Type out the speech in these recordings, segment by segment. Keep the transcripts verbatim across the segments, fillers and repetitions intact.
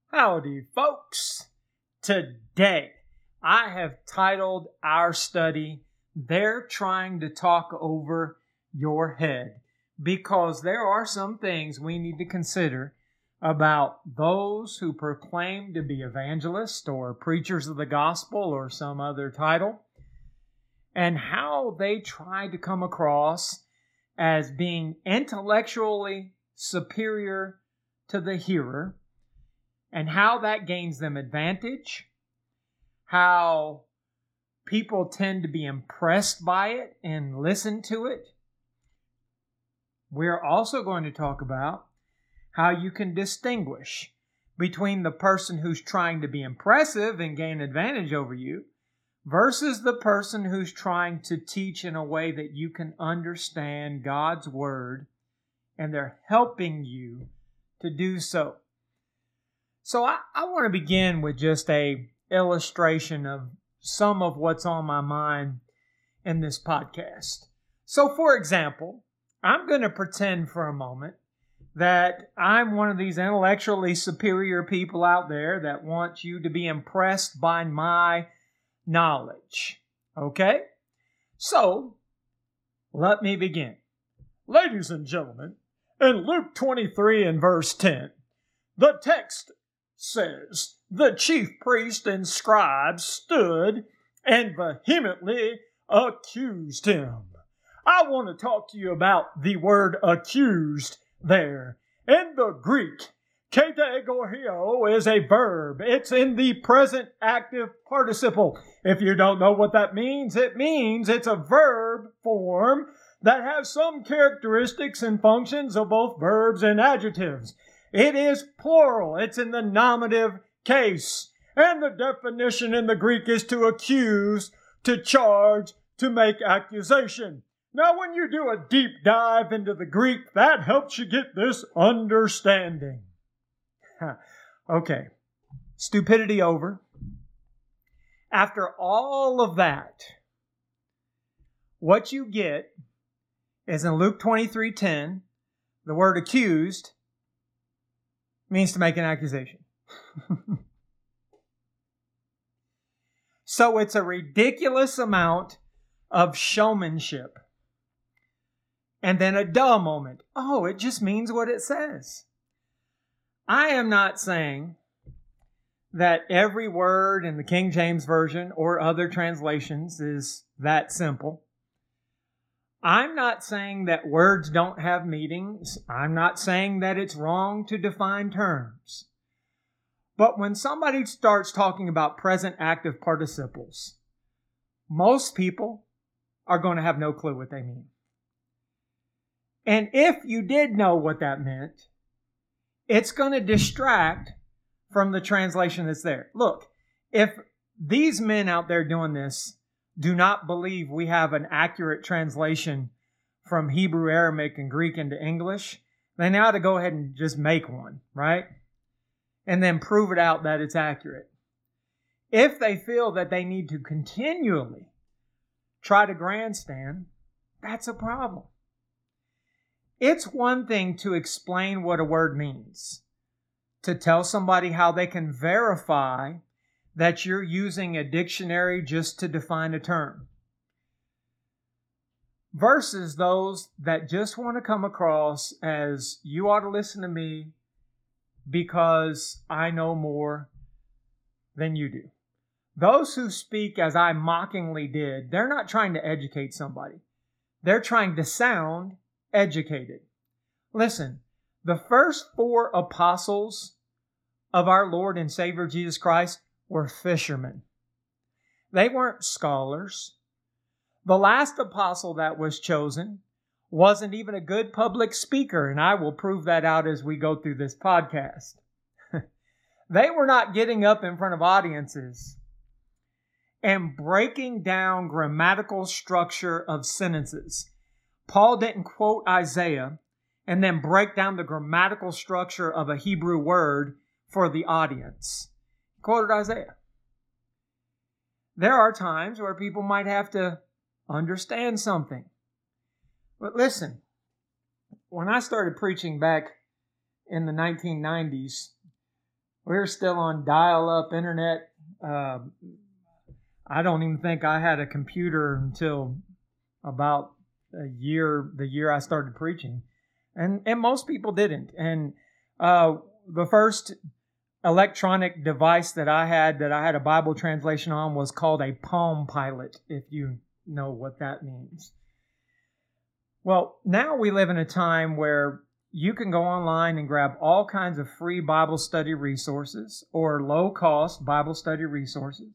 Howdy, folks. Today, I have titled our study, They're Trying to Talk Over Your Head, because there are some things we need to consider about those who proclaim to be evangelists or preachers of the gospel or some other title, and how they try to come across as being intellectually superior to the hearer, and how that gains them advantage, how people tend to be impressed by it and listen to it. We're also going to talk about how you can distinguish between the person who's trying to be impressive and gain advantage over you versus the person who's trying to teach in a way that you can understand God's Word, and they're helping you to do so. So I, I want to begin with just a illustration of some of what's on my mind in this podcast. So for example, I'm going to pretend for a moment that I'm one of these intellectually superior people out there that wants you to be impressed by my knowledge. Okay? So, let me begin. Ladies and gentlemen, in Luke twenty-three and verse ten, the text says, the chief priest and scribes stood and vehemently accused him. I want to talk to you about the word accused there. In the Greek, kategoreo is a verb. It's in the present active participle. If you don't know what that means, it means it's a verb form that has some characteristics and functions of both verbs and adjectives. It is plural. It's in the nominative case. And the definition in the Greek is to accuse, to charge, to make accusation. Now, when you do a deep dive into the Greek, that helps you get this understanding. Okay, stupidity over. After all of that, what you get is in Luke twenty-three ten, the word accused means to make an accusation. So it's a ridiculous amount of showmanship. And then a duh moment. Oh, it just means what it says. I am not saying that every word in the King James Version or other translations is that simple. I'm not saying that words don't have meanings. I'm not saying that it's wrong to define terms. But when somebody starts talking about present active participles, most people are going to have no clue what they mean. And if you did know what that meant, it's going to distract from the translation that's there. Look, if these men out there doing this do not believe we have an accurate translation from Hebrew, Aramaic, and Greek into English, then they ought to go ahead and just make one, right? And then prove it out that it's accurate. If they feel that they need to continually try to grandstand, that's a problem. It's one thing to explain what a word means, to tell somebody how they can verify that you're using a dictionary just to define a term, versus those that just want to come across as, you ought to listen to me because I know more than you do. Those who speak as I mockingly did, they're not trying to educate somebody. They're trying to sound educated. Listen, the first four apostles of our Lord and Savior Jesus Christ were fishermen. They weren't scholars. The last apostle that was chosen wasn't even a good public speaker, and I will prove that out as we go through this podcast. They were not getting up in front of audiences and breaking down grammatical structure of sentences. Paul didn't quote Isaiah and then break down the grammatical structure of a Hebrew word for the audience. He quoted Isaiah. There are times where people might have to understand something. But listen, when I started preaching back in the nineteen nineties, we're still on dial-up internet. Uh, I don't even think I had a computer until about a year, the year I started preaching. And, and most people didn't. And uh, the first electronic device that I had, that I had a Bible translation on, was called a Palm Pilot, if you know what that means. Well, now we live in a time where you can go online and grab all kinds of free Bible study resources or low-cost Bible study resources.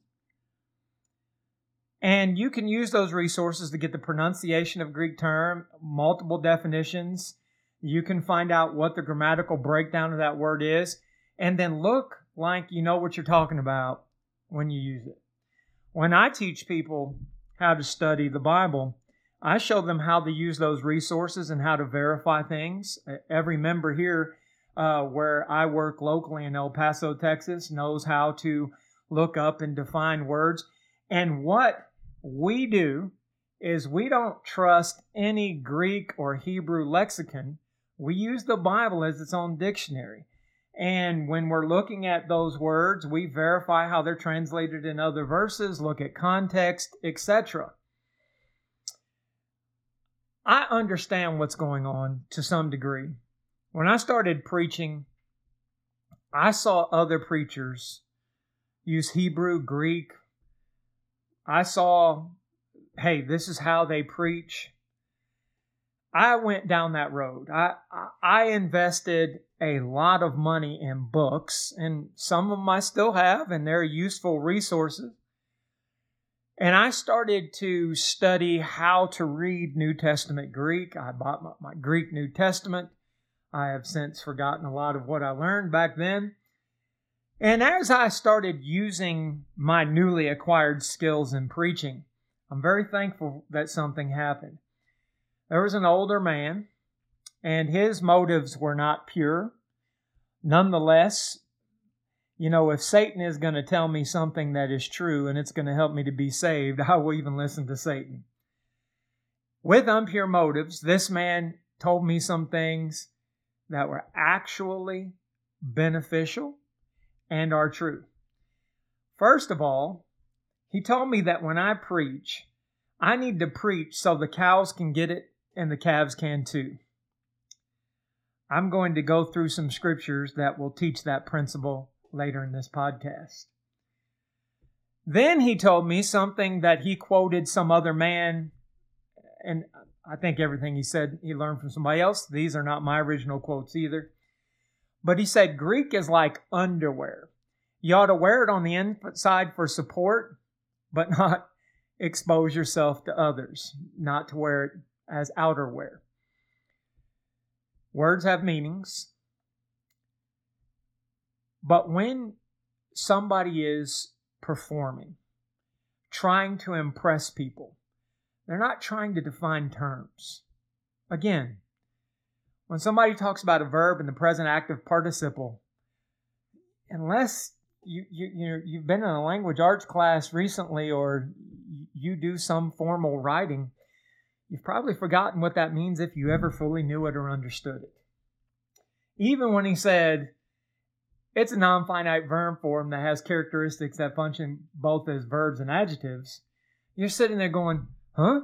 And you can use those resources to get the pronunciation of Greek term, multiple definitions. You can find out what the grammatical breakdown of that word is, and then look like you know what you're talking about when you use it. When I teach people how to study the Bible, I show them how to use those resources and how to verify things. Every member here uh, where I work locally in El Paso, Texas, knows how to look up and define words. And what we do is we don't trust any Greek or Hebrew lexicon. We use the Bible as its own dictionary. And when we're looking at those words, we verify how they're translated in other verses, look at context, et cetera. I understand what's going on to some degree. When I started preaching, I saw other preachers use Hebrew, Greek. I saw, hey, this is how they preach. I went down that road. I, I invested a lot of money in books, and some of them I still have, and they're useful resources. And I started to study how to read New Testament Greek. I bought my, my Greek New Testament. I have since forgotten a lot of what I learned back then. And as I started using my newly acquired skills in preaching, I'm very thankful that something happened. There was an older man, and his motives were not pure. Nonetheless, you know, if Satan is going to tell me something that is true and it's going to help me to be saved, I will even listen to Satan. With impure motives, this man told me some things that were actually beneficial and are true. First of all, he told me that when I preach, I need to preach so the cows can get it and the calves can too. I'm going to go through some scriptures that will teach that principle later in this podcast. Then he told me something that he quoted some other man, and I think everything he said he learned from somebody else. These are not my original quotes either. But he said Greek is like underwear. You ought to wear it on the inside for support, but not expose yourself to others, not to wear it as outerwear. Words have meanings. But when somebody is performing, trying to impress people, they're not trying to define terms. Again, when somebody talks about a verb in the present active participle, unless you, you, you know, you've been in a language arts class recently or you do some formal writing, you've probably forgotten what that means if you ever fully knew it or understood it. Even when he said, it's a non-finite verb form that has characteristics that function both as verbs and adjectives, you're sitting there going, huh?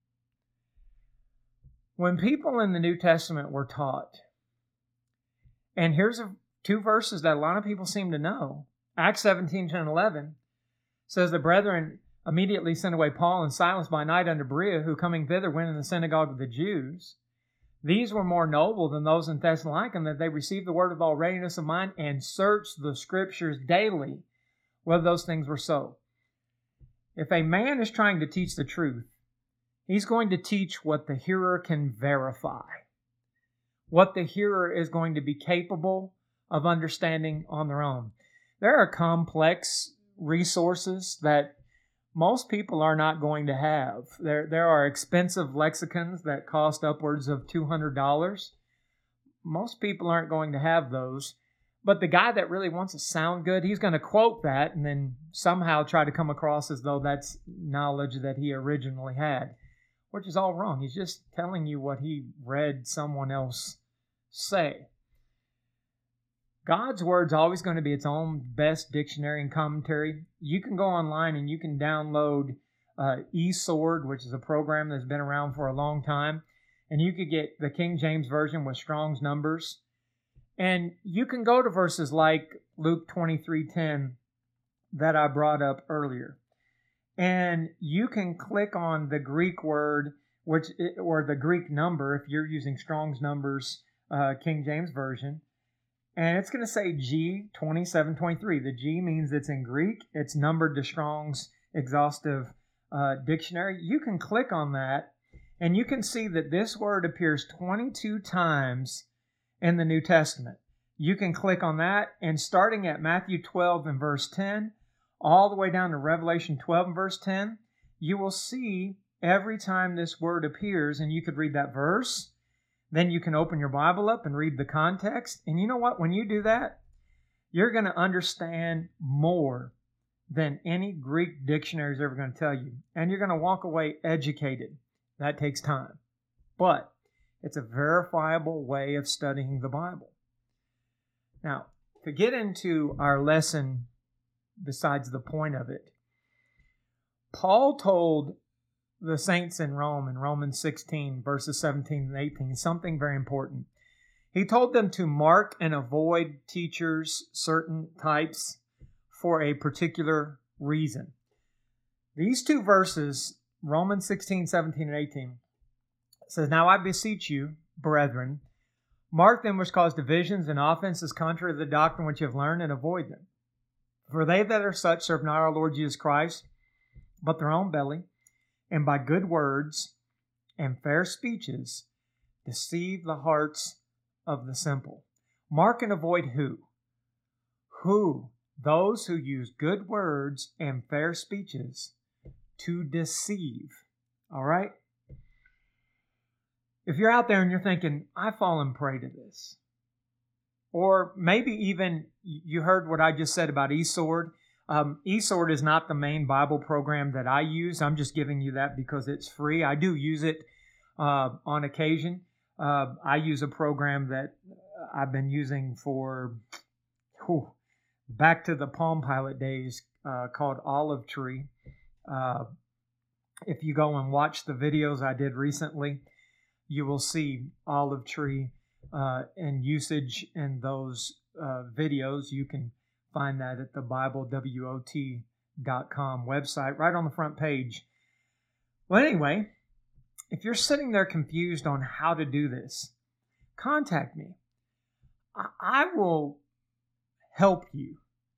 When people in the New Testament were taught, and here's a, two verses that a lot of people seem to know. Acts seventeen, ten, eleven says, the brethren immediately sent away Paul and Silas by night unto Berea, who coming thither went in the synagogue of the Jews. These were more noble than those in Thessalonica, that they received the word with all readiness of mind and searched the Scriptures daily whether those things were so. If a man is trying to teach the truth, he's going to teach what the hearer can verify, what the hearer is going to be capable of understanding on their own. There are complex resources that most people are not going to have. There, there are expensive lexicons that cost upwards of two hundred dollars. Most people aren't going to have those. But the guy that really wants to sound good, he's going to quote that and then somehow try to come across as though that's knowledge that he originally had, which is all wrong. He's just telling you what he read someone else say. God's Word's always going to be its own best dictionary and commentary. You can go online and you can download uh, eSword, which is a program that's been around for a long time, and you could get the King James Version with Strong's numbers. And you can go to verses like Luke twenty-three ten that I brought up earlier. And you can click on the Greek word, which or the Greek number, if you're using Strong's numbers, uh, King James Version. And it's going to say G twenty-seven twenty-three. The G means it's in Greek. It's numbered to Strong's exhaustive uh, dictionary. You can click on that, and you can see that this word appears twenty-two times in the New Testament. You can click on that, and starting at Matthew twelve and verse ten, all the way down to Revelation twelve and verse ten, you will see every time this word appears, and you could read that verse. Then you can open your Bible up and read the context. And you know what? When you do that, you're going to understand more than any Greek dictionary is ever going to tell you. And you're going to walk away educated. That takes time. But it's a verifiable way of studying the Bible. Now, to get into our lesson, besides the point of it, Paul told the saints in Rome in Romans sixteen, verses seventeen and eighteen, something very important. He told them to mark and avoid teachers, certain types, for a particular reason. These two verses, Romans sixteen, seventeen, and eighteen, says, "Now I beseech you, brethren, mark them which cause divisions and offenses contrary to the doctrine which you have learned, and avoid them. For they that are such serve not our Lord Jesus Christ, but their own belly, and by good words and fair speeches deceive the hearts of the simple." Mark and avoid who? Who? Those who use good words and fair speeches to deceive. All right? If you're out there and you're thinking, I fall and prey to this, or maybe even you heard what I just said about eSword. Um, eSword is not the main Bible program that I use. I'm just giving you that because it's free. I do use it uh, on occasion. Uh, I use a program that I've been using for whew, back to the Palm Pilot days uh, called Olive Tree. Uh, if you go and watch the videos I did recently, you will see Olive Tree uh, and usage in those uh, videos. You can find that at the Bible W O T dot com website, right on the front page. Well, anyway, if you're sitting there confused on how to do this, contact me. I will help you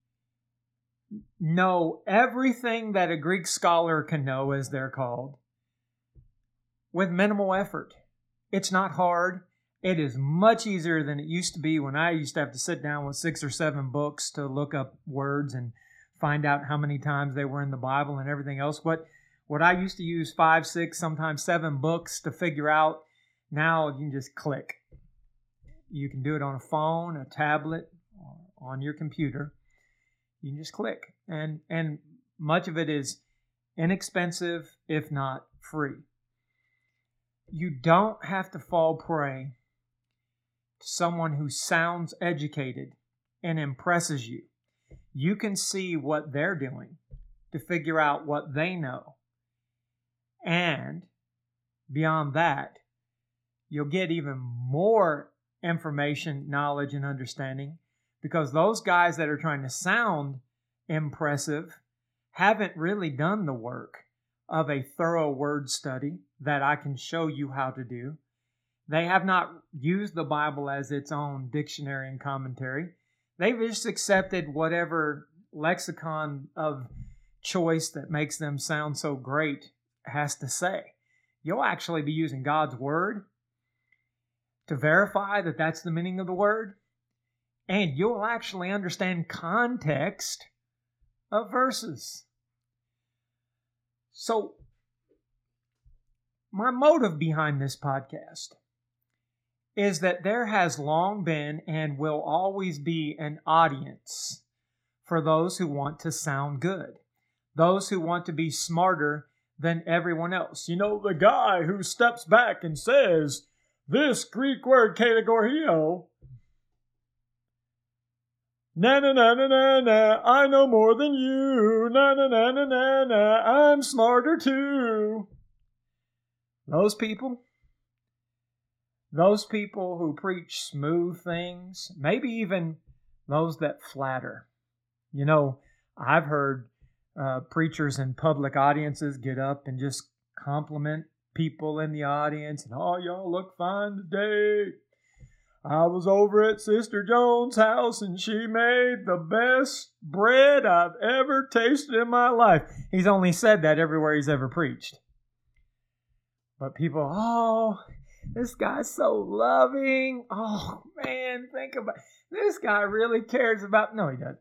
know everything that a Greek scholar can know, as they're called, with minimal effort. It's not hard. It is much easier than it used to be when I used to have to sit down with six or seven books to look up words and find out how many times they were in the Bible and everything else. What, what I used to use five, six, sometimes seven books to figure out, now you can just click. You can do it on a phone, a tablet, on your computer. You can just click. And, and much of it is inexpensive, if not free. You don't have to fall prey to someone who sounds educated and impresses you. You can see what they're doing to figure out what they know. And beyond that, you'll get even more information, knowledge, and understanding, because those guys that are trying to sound impressive haven't really done the work of a thorough word study that I can show you how to do. They have not used the Bible as its own dictionary and commentary. They've just accepted whatever lexicon of choice that makes them sound so great has to say. You'll actually be using God's Word to verify that that's the meaning of the word, and you'll actually understand context of verses. So, my motive behind this podcast is that there has long been and will always be an audience for those who want to sound good, those who want to be smarter than everyone else. You know, the guy who steps back and says, this Greek word kategoreo Na na na na na na, I know more than you. Na na na na na na, I'm smarter too. Those people, those people who preach smooth things, maybe even those that flatter. You know, I've heard uh, preachers in public audiences get up and just compliment people in the audience. And, oh, y'all look fine today. I was over at Sister Jones' house and she made the best bread I've ever tasted in my life. He's only said that everywhere he's ever preached. But people, oh, this guy's so loving. Oh, man, think about it. This guy really cares about... No, he doesn't.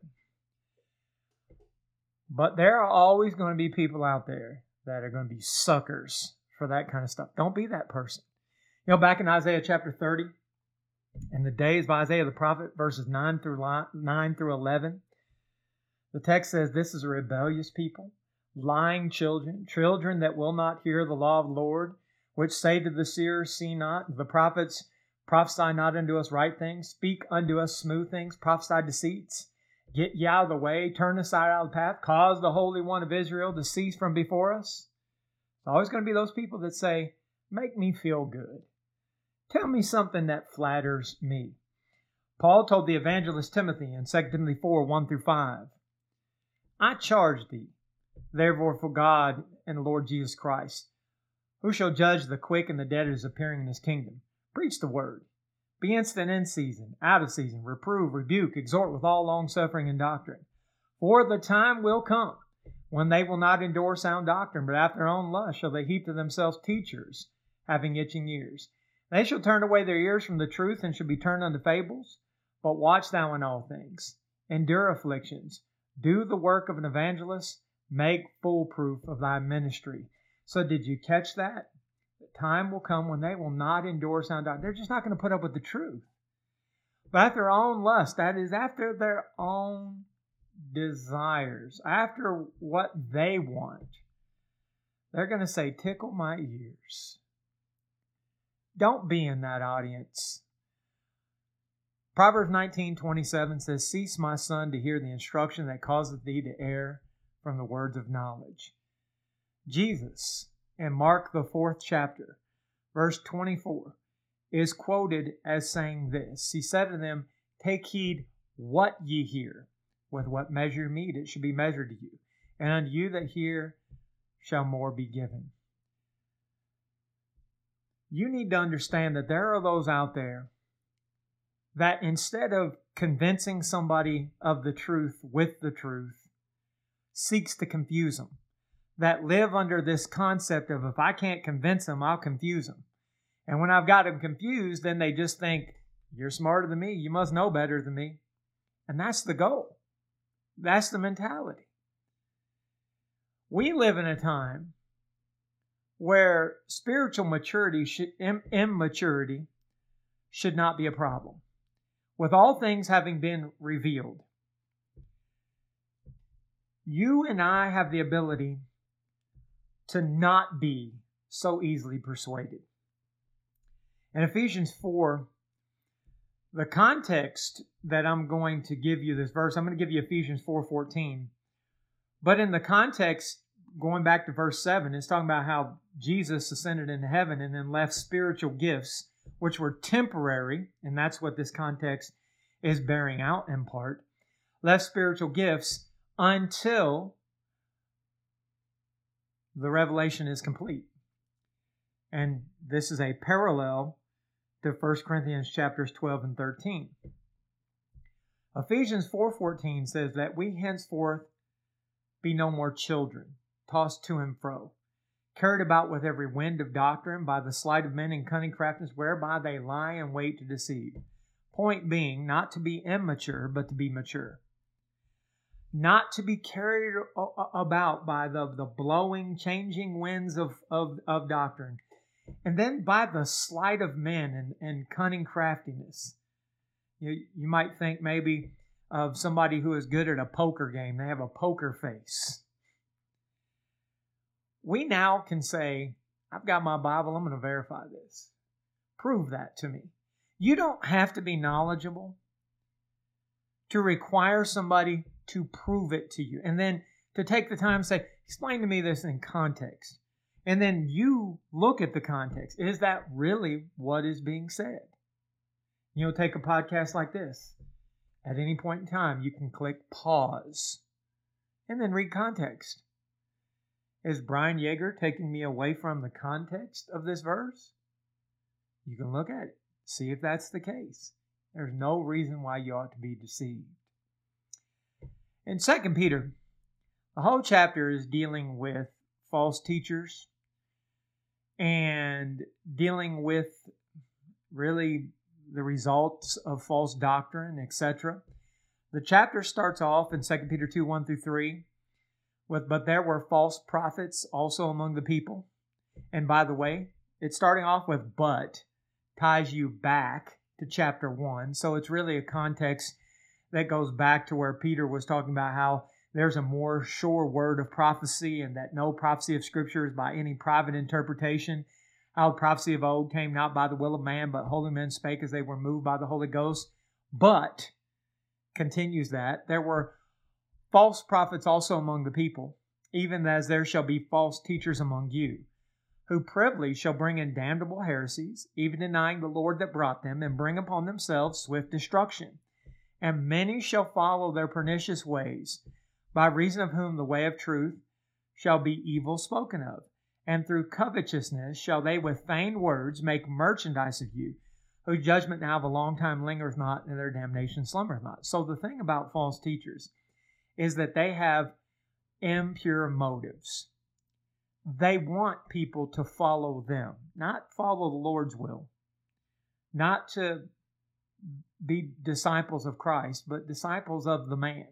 But there are always going to be people out there that are going to be suckers for that kind of stuff. Don't be that person. You know, back in Isaiah chapter thirty, in the days of Isaiah the prophet, verses nine through nine through eleven, the text says, this is a rebellious people, lying children, children that will not hear the law of the Lord, which say to the seers, see not, the prophets prophesy not unto us right things, speak unto us smooth things, prophesy deceits. Get ye out of the way, turn aside out of the path, cause the Holy One of Israel to cease from before us. It's always going to be those people that say, make me feel good. Tell me something that flatters me. Paul told the evangelist Timothy in Second Timothy four, one through five, I charge thee, therefore, for God and the Lord Jesus Christ, who shall judge the quick and the dead at his appearing in his kingdom. Preach the word. Be instant in season, out of season, reprove, rebuke, exhort with all longsuffering and doctrine. For the time will come when they will not endure sound doctrine, but after their own lust shall they heap to themselves teachers, having itching ears. They shall turn away their ears from the truth and shall be turned unto fables. But watch thou in all things. Endure afflictions. Do the work of an evangelist. Make full proof of thy ministry. So did you catch that? The time will come when they will not endure sound doctrine. They're just not going to put up with the truth. But after their own lust, that is, after their own desires, after what they want, they're going to say, tickle my ears. Don't be in that audience. Proverbs nineteen twenty-seven says, cease, my son, to hear the instruction that causeth thee to err from the words of knowledge. Jesus, in Mark the fourth chapter, verse twenty-four, is quoted as saying this. He said to them, take heed what ye hear. With what measure you mete, it shall be measured to you. And unto you that hear shall more be given. You need to understand that there are those out there that instead of convincing somebody of the truth with the truth, seeks to confuse them. That live under this concept of, if I can't convince them, I'll confuse them. And when I've got them confused, then they just think, you're smarter than me, you must know better than me. And that's the goal. That's the mentality. We live in a time where spiritual maturity, should, immaturity, should not be a problem. With all things having been revealed, you and I have the ability to not be so easily persuaded. In Ephesians four, the context that I'm going to give you this verse, I'm going to give you Ephesians four fourteen. But in the context, going back to verse seven, it's talking about how Jesus ascended into heaven and then left spiritual gifts, which were temporary, and that's what this context is bearing out in part. Left spiritual gifts until the revelation is complete. And this is a parallel to First Corinthians chapters twelve and thirteen. Ephesians four fourteen says that we henceforth be no more children, tossed to and fro, carried about with every wind of doctrine by the sleight of men and cunning craftiness, whereby they lie in wait to deceive. Point being, not to be immature, but to be mature. Not to be carried about by the, the blowing, changing winds of, of, of doctrine. And then by the sleight of men and, and cunning craftiness. You, you might think maybe of somebody who is good at a poker game. They have a poker face. We now can say, I've got my Bible, I'm going to verify this. Prove that to me. You don't have to be knowledgeable to require somebody to prove it to you. And then to take the time to say, explain to me this in context. And then you look at the context. Is that really what is being said? You know, take a podcast like this. At any point in time, you can click pause and then read context. Is Brian Yeager taking me away from the context of this verse? You can look at it, see if that's the case. There's no reason why you ought to be deceived. In Second Peter, the whole chapter is dealing with false teachers and dealing with really the results of false doctrine, et cetera. The chapter starts off in Second Peter two, one through three with, but there were false prophets also among the people. And by the way, it's starting off with but, ties you back to chapter one. So it's really a context that goes back to where Peter was talking about how there's a more sure word of prophecy and that no prophecy of Scripture is by any private interpretation. How the prophecy of old came not by the will of man, but holy men spake as they were moved by the Holy Ghost. But, continues that, there were false prophets also among the people, even as there shall be false teachers among you, who privily shall bring in damnable heresies, even denying the Lord that brought them, and bring upon themselves swift destruction. And many shall follow their pernicious ways, by reason of whom the way of truth shall be evil spoken of. And through covetousness shall they with feigned words make merchandise of you, whose judgment now of a long time lingereth not, and their damnation slumbereth not. So the thing about false teachers is that they have impure motives. They want people to follow them, not follow the Lord's will, not to be disciples of Christ, but disciples of the man.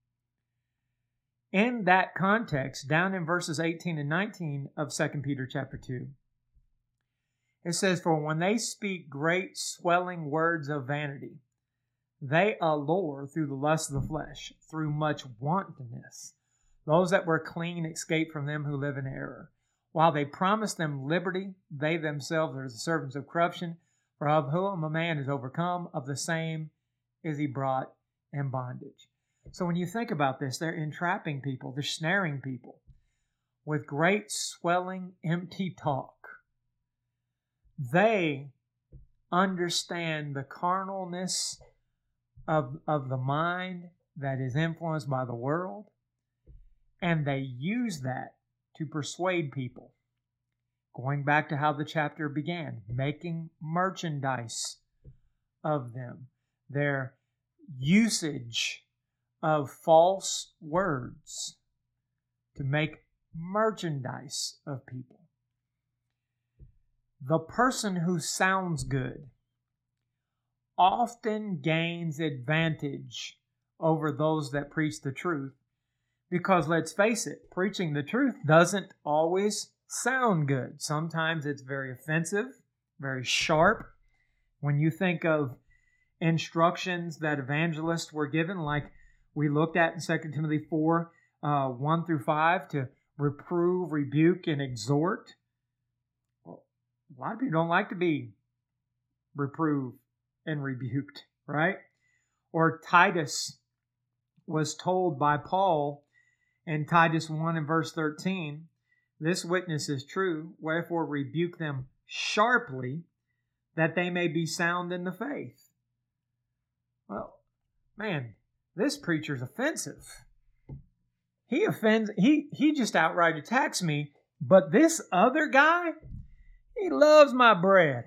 In that context, down in verses eighteen and nineteen of Second Peter chapter two, it says, for when they speak great swelling words of vanity, they allure through the lust of the flesh, through much wantonness, those that were clean escape from them who live in error. While they promise them liberty, they themselves are the servants of corruption, for of whom a man is overcome, of the same is he brought in bondage. So when you think about this, they're entrapping people, they're snaring people with great swelling, empty talk. They understand the carnalness of, of the mind that is influenced by the world, and they use that to persuade people. Going back to how the chapter began, making merchandise of them. Their usage of false words to make merchandise of people. The person who sounds good often gains advantage over those that preach the truth, because let's face it, preaching the truth doesn't always sound good. Sometimes it's very offensive, very sharp. When you think of instructions that evangelists were given, like we looked at in Second Timothy four, uh, one through five, to reprove, rebuke, and exhort. Well, a lot of people don't like to be reproved and rebuked, right? Or Titus was told by Paul in Titus one and verse thirteen, this witness is true, wherefore rebuke them sharply, that they may be sound in the faith. Well, man, this preacher's offensive. He offends, he, he just outright attacks me, but this other guy, he loves my bread.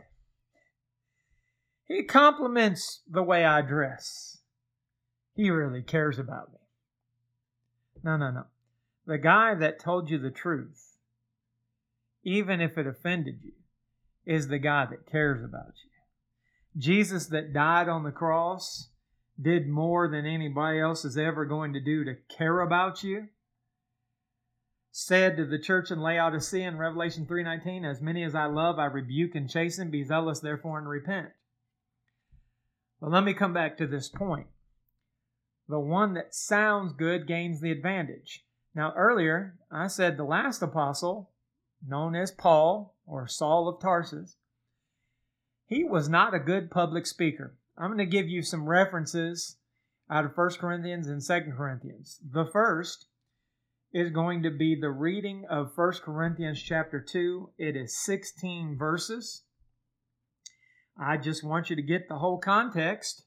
He compliments the way I dress. He really cares about me. No, no, no. The guy that told you the truth, even if it offended you, is the guy that cares about you. Jesus that died on the cross did more than anybody else is ever going to do to care about you. Said to the church in Laodicea in Revelation three nineteen, as many as I love, I rebuke and chasten. Be zealous, therefore, and repent. But let me come back to this point. The one that sounds good gains the advantage. Now, earlier, I said the last apostle, known as Paul, or Saul of Tarsus, he was not a good public speaker. I'm going to give you some references out of First Corinthians and Second Corinthians. The first is going to be the reading of First Corinthians chapter two. It is sixteen verses. I just want you to get the whole context.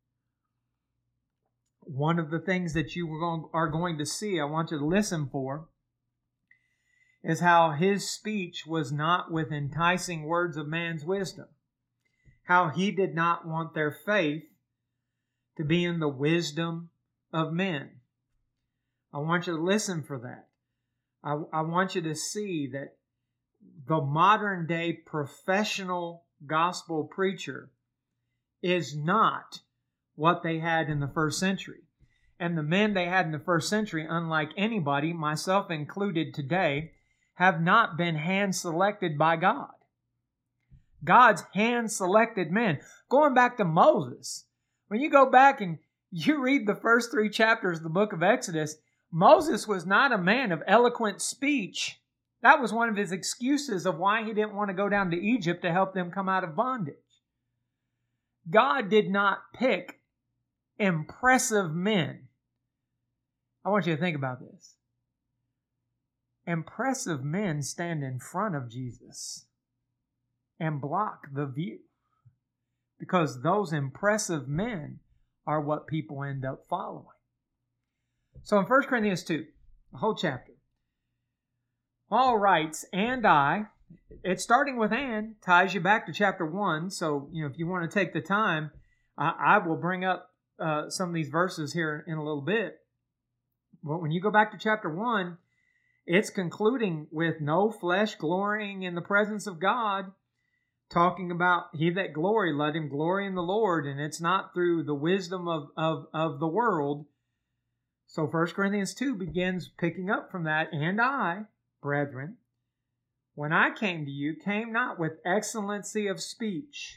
One of the things that you are going to see, I want you to listen for, is how his speech was not with enticing words of man's wisdom. How he did not want their faith to be in the wisdom of men. I want you to listen for that. I, I want you to see that the modern day professional gospel preacher is not what they had in the first century. And the men they had in the first century, unlike anybody, myself included today, have not been hand-selected by God. God's hand-selected men. Going back to Moses, when you go back and you read the first three chapters of the book of Exodus, Moses was not a man of eloquent speech. That was one of his excuses of why he didn't want to go down to Egypt to help them come out of bondage. God did not pick impressive men. I want you to think about this. Impressive men stand in front of Jesus and block the view, because those impressive men are what people end up following. So in First Corinthians two, the whole chapter, Paul writes, and I, it's starting with and, ties you back to chapter one. So, you know, if you want to take the time, I, I will bring up uh, some of these verses here in a little bit. But when you go back to chapter one, it's concluding with no flesh glorying in the presence of God, talking about he that glory, let him glory in the Lord, and it's not through the wisdom of, of, of the world. So First Corinthians two begins picking up from that, and I, brethren, when I came to you, came not with excellency of speech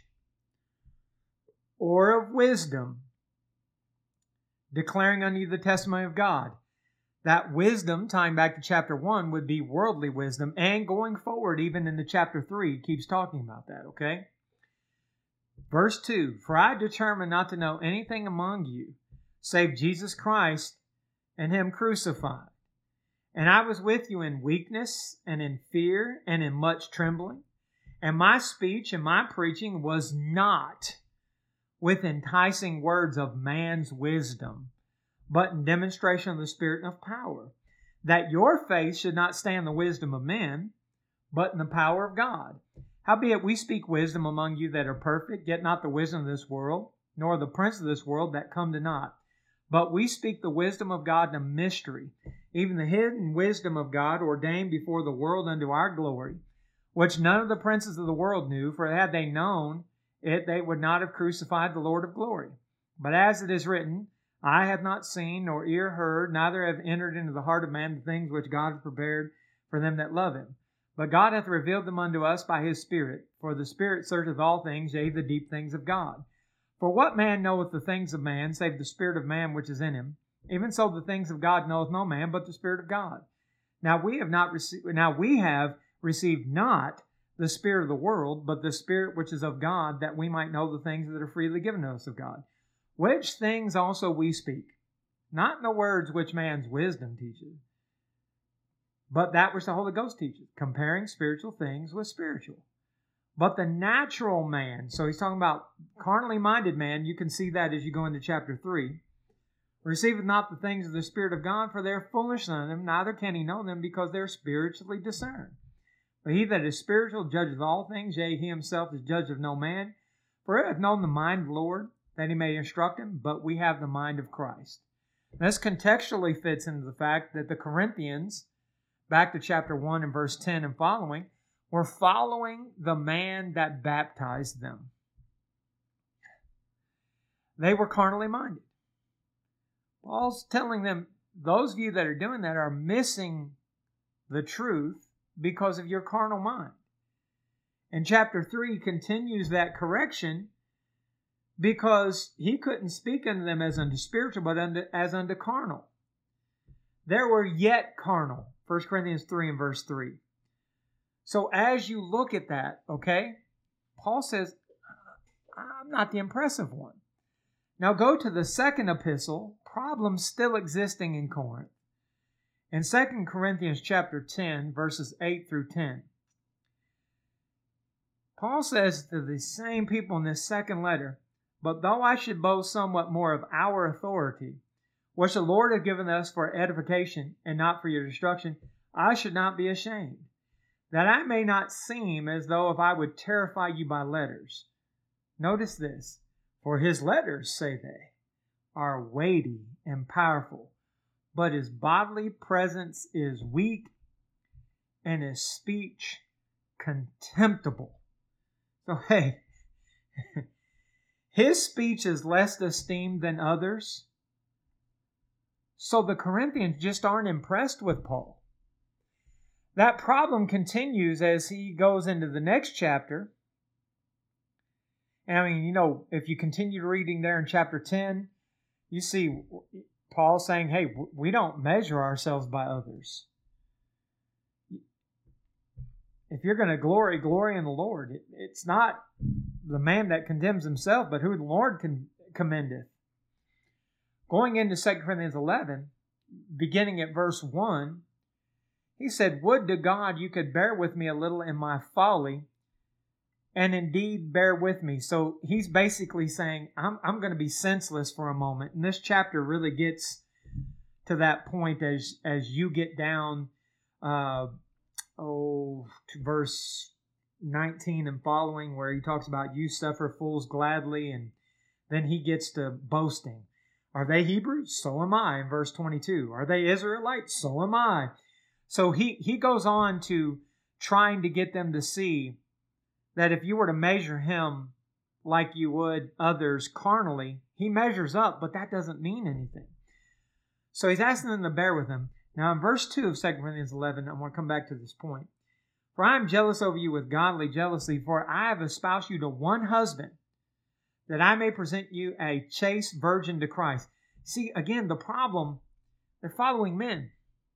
or of wisdom, declaring unto you the testimony of God. That wisdom, tying back to chapter one, would be worldly wisdom. And going forward, even into chapter three, keeps talking about that, okay? Verse two, for I determined not to know anything among you, save Jesus Christ and Him crucified. And I was with you in weakness and in fear and in much trembling. And my speech and my preaching was not with enticing words of man's wisdom, but in demonstration of the Spirit and of power, that your faith should not stand in the wisdom of men, but in the power of God. Howbeit we speak wisdom among you that are perfect, yet not the wisdom of this world, nor the prince of this world that come to naught. But we speak the wisdom of God in a mystery, even the hidden wisdom of God ordained before the world unto our glory, which none of the princes of the world knew, for had they known it, they would not have crucified the Lord of glory. But as it is written, eye hath not seen, nor ear heard, neither have entered into the heart of man the things which God hath prepared for them that love Him. But God hath revealed them unto us by His Spirit. For the Spirit searcheth all things, yea, the deep things of God. For what man knoweth the things of man, save the Spirit of man which is in him? Even so the things of God knoweth no man, but the Spirit of God. Now we have not received, now we have received not the spirit of the world, but the Spirit which is of God, that we might know the things that are freely given to us of God. Which things also we speak, not in the words which man's wisdom teaches, but that which the Holy Ghost teaches, comparing spiritual things with spiritual. But the natural man, so he's talking about carnally minded man, you can see that as you go into chapter three, receiveth not the things of the Spirit of God, for they are foolishness unto him, neither can he know them, because they are spiritually discerned. But he that is spiritual judgeth all things, yea, he himself is judge of no man. For he hath known the mind of the Lord, that he may instruct him, but we have the mind of Christ. This contextually fits into the fact that the Corinthians, back to chapter one and verse ten and following, were following the man that baptized them. They were carnally minded. Paul's telling them, those of you that are doing that are missing the truth because of your carnal mind. And chapter three continues that correction, because he couldn't speak unto them as unto spiritual, but unto, as unto carnal. There were yet carnal. First Corinthians three and verse three. So as you look at that, okay, Paul says, I'm not the impressive one. Now go to the second epistle, problems still existing in Corinth. In Second Corinthians chapter ten, verses eight through ten, Paul says to the same people in this second letter, "But though I should boast somewhat more of our authority, which the Lord has given us for edification and not for your destruction, I should not be ashamed, that I may not seem as though if I would terrify you by letters." Notice this, "For his letters, say they, are weighty and powerful, but his bodily presence is weak and his speech contemptible." So, hey, his speech is less esteemed than others. So the Corinthians just aren't impressed with Paul. That problem continues as he goes into the next chapter. And I mean, you know, if you continue reading there in chapter ten, you see Paul saying, hey, we don't measure ourselves by others. If you're going to glory, glory in the Lord. It, it's not the man that condemns himself, but who the Lord con- commendeth. Going into Second Corinthians eleven, beginning at verse one, he said, "Would to God you could bear with me a little in my folly, and indeed bear with me." So he's basically saying, I'm, I'm going to be senseless for a moment. And this chapter really gets to that point as, as you get down uh, oh, to verse nineteen and following, where he talks about you suffer fools gladly, and then he gets to boasting. Are they Hebrews? So am I, in verse twenty-two. Are they Israelites? So am I. So he, he goes on to trying to get them to see that if you were to measure him like you would others carnally, he measures up, but that doesn't mean anything. So he's asking them to bear with him. Now in verse two of Second Corinthians eleven, I want to come back to this point. "For I am jealous over you with godly jealousy, for I have espoused you to one husband, that I may present you a chaste virgin to Christ." See, again, the problem, they're following men.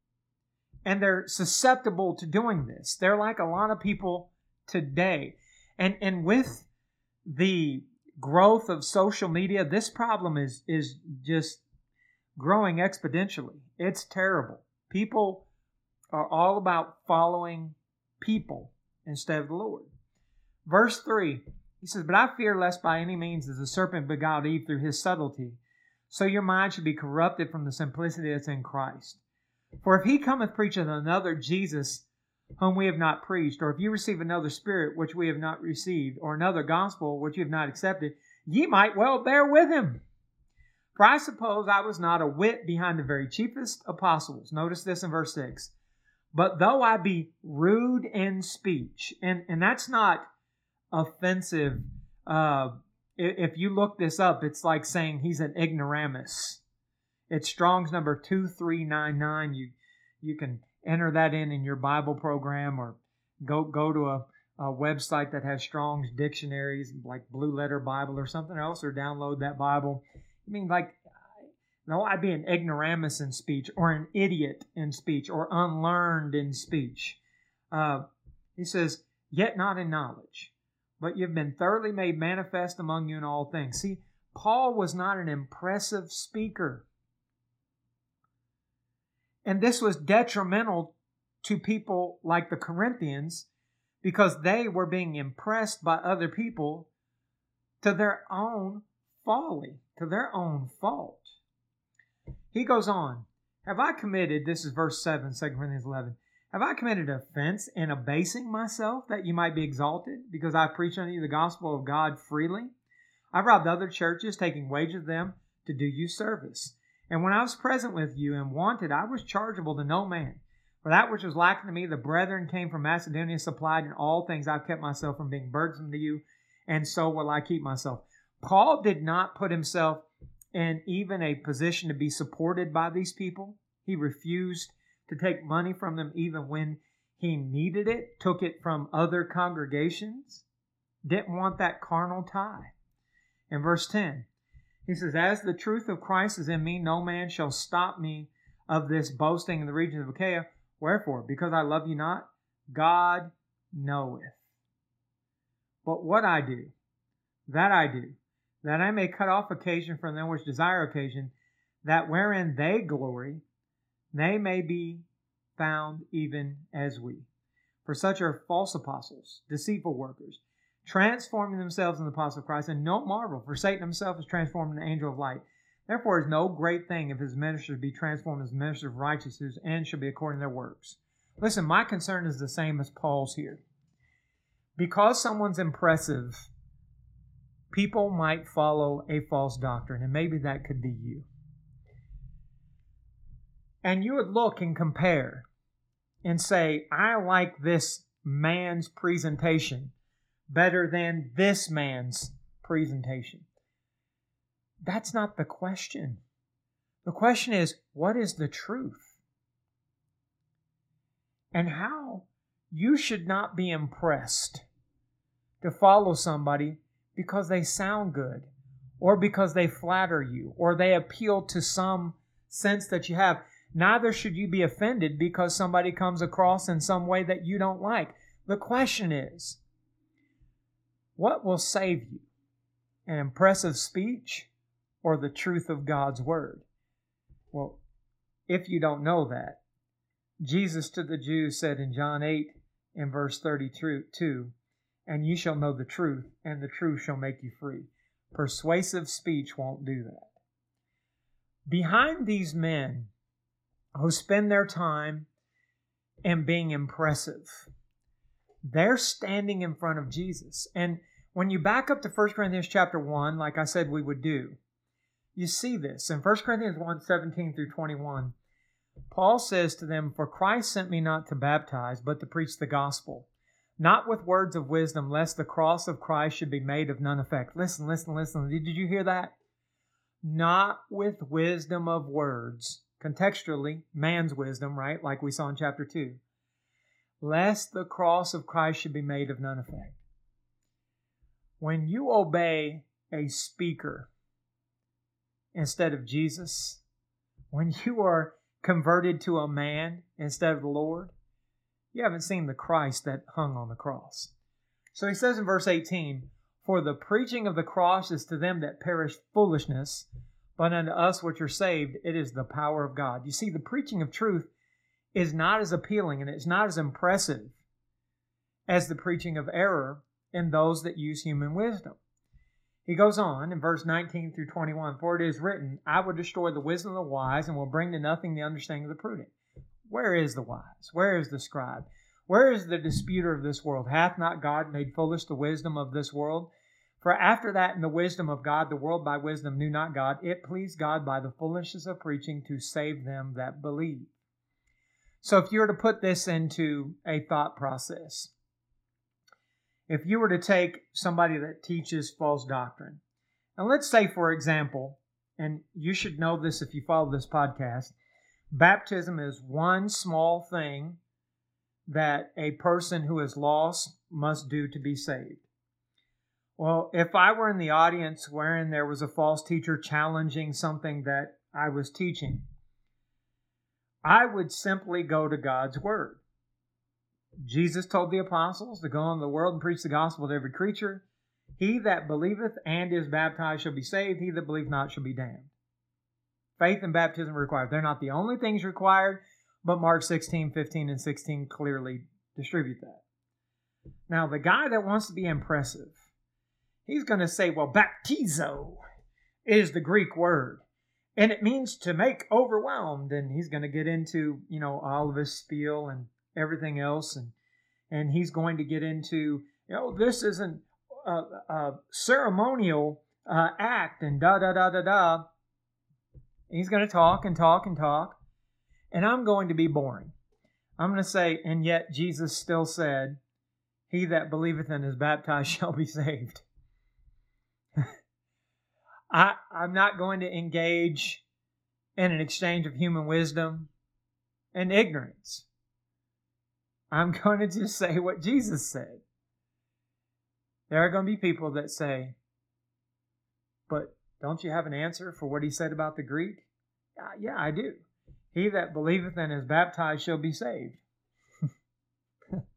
And they're susceptible to doing this. They're like a lot of people today. And and with the growth of social media, this problem is, is just growing exponentially. It's terrible. People are all about following people instead of the Lord. Verse three, he says, "But I fear lest by any means as the serpent beguiled Eve through his subtlety, so your mind should be corrupted from the simplicity that's in Christ. For if he cometh preaching another Jesus whom we have not preached, or if you receive another spirit which we have not received, or another gospel which you have not accepted, ye might well bear with him. For I suppose I was not a whit behind the very chiefest apostles." Notice this in verse six. "But though I be rude in speech," and, and that's not offensive. Uh, if you look this up, it's like saying he's an ignoramus. It's Strong's number two three nine nine. You you can enter that in in your Bible program, or go go to a, a website that has Strong's dictionaries, like Blue Letter Bible or something else, or download that Bible. I mean, like, no, I'd be an ignoramus in speech, or an idiot in speech, or unlearned in speech. Uh, he says, "Yet not in knowledge, but you've been thoroughly made manifest among you in all things." See, Paul was not an impressive speaker. And this was detrimental to people like the Corinthians, because they were being impressed by other people to their own folly, to their own fault. He goes on, "Have I committed," this is verse seven, Second Corinthians eleven, "have I committed offense in abasing myself, that you might be exalted, because I preach unto you the gospel of God freely? I robbed other churches, taking wages of them to do you service. And when I was present with you and wanted, I was chargeable to no man. For that which was lacking to me, the brethren came from Macedonia, supplied. In all things I've kept myself from being burdensome to you, and so will I keep myself." Paul did not put himself in even a position to be supported by these people. He refused to take money from them even when he needed it, took it from other congregations, didn't want that carnal tie. In verse ten, he says, "As the truth of Christ is in me, no man shall stop me of this boasting in the region of Achaia. Wherefore? Because I love you not? God knoweth. But what I do, that I do, that I may cut off occasion from them which desire occasion, that wherein they glory, they may be found even as we. For such are false apostles, deceitful workers, transforming themselves into the apostles of Christ, and no marvel, for Satan himself is transformed into an angel of light. Therefore it is no great thing if his ministers be transformed as ministers of righteousness, whose end shall be according to their works. Listen, my concern is the same as Paul's here. Because someone's impressive, people might follow a false doctrine, and maybe that could be you. And you would look and compare and say, I like this man's presentation better than this man's presentation. That's not the question. The question is, what is the truth? And how you should not be impressed to follow somebody because they sound good, or because they flatter you, or they appeal to some sense that you have. Neither should you be offended because somebody comes across in some way that you don't like. The question is, what will save you? An impressive speech or the truth of God's Word? Well, if you don't know that, Jesus to the Jews said in John eight in verse thirty-two, and ye shall know the truth, and the truth shall make you free. Persuasive speech won't do that. Behind these men who spend their time in being impressive, they're standing in front of Jesus. And when you back up to First Corinthians chapter one, like I said we would do, you see this. In First Corinthians one, seventeen through twenty-one, Paul says to them, For Christ sent me not to baptize, but to preach the gospel, not with words of wisdom, lest the cross of Christ should be made of none effect. Listen, listen, listen. Did you hear that? Not with wisdom of words. Contextually, man's wisdom, right? Like we saw in chapter two. Lest the cross of Christ should be made of none effect. When you obey a speaker instead of Jesus, when you are converted to a man instead of the Lord, you haven't seen the Christ that hung on the cross. So he says in verse eighteen, For the preaching of the cross is to them that perish foolishness, but unto us which are saved, it is the power of God. You see, the preaching of truth is not as appealing and it's not as impressive as the preaching of error in those that use human wisdom. He goes on in verse nineteen through twenty-one, For it is written, I will destroy the wisdom of the wise and will bring to nothing the understanding of the prudent. Where is the wise? Where is the scribe? Where is the disputer of this world? Hath not God made foolish the wisdom of this world? For after that, in the wisdom of God, the world by wisdom knew not God. It pleased God by the foolishness of preaching to save them that believe. So if you were to put this into a thought process, if you were to take somebody that teaches false doctrine, and let's say, for example, and you should know this if you follow this podcast, baptism is one small thing that a person who is lost must do to be saved. Well, if I were in the audience wherein there was a false teacher challenging something that I was teaching, I would simply go to God's Word. Jesus told the apostles to go into the world and preach the gospel to every creature. He that believeth and is baptized shall be saved. He that believeth not shall be damned. Faith and baptism are required. They're not the only things required, but Mark sixteen, fifteen, and sixteen clearly distribute that. Now, the guy that wants to be impressive, he's going to say, well, baptizo is the Greek word, and it means to make overwhelmed. And he's going to get into, you know, all of his spiel and everything else. And, and he's going to get into, you know, this isn't a, a ceremonial uh, act and da, da, da, da, da. He's going to talk and talk and talk. And I'm going to be boring. I'm going to say, and yet Jesus still said, he that believeth and is baptized shall be saved. I, I'm not going to engage in an exchange of human wisdom and ignorance. I'm going to just say what Jesus said. There are going to be people that say, but don't you have an answer for what he said about the Greek? Uh, yeah, I do. He that believeth and is baptized shall be saved.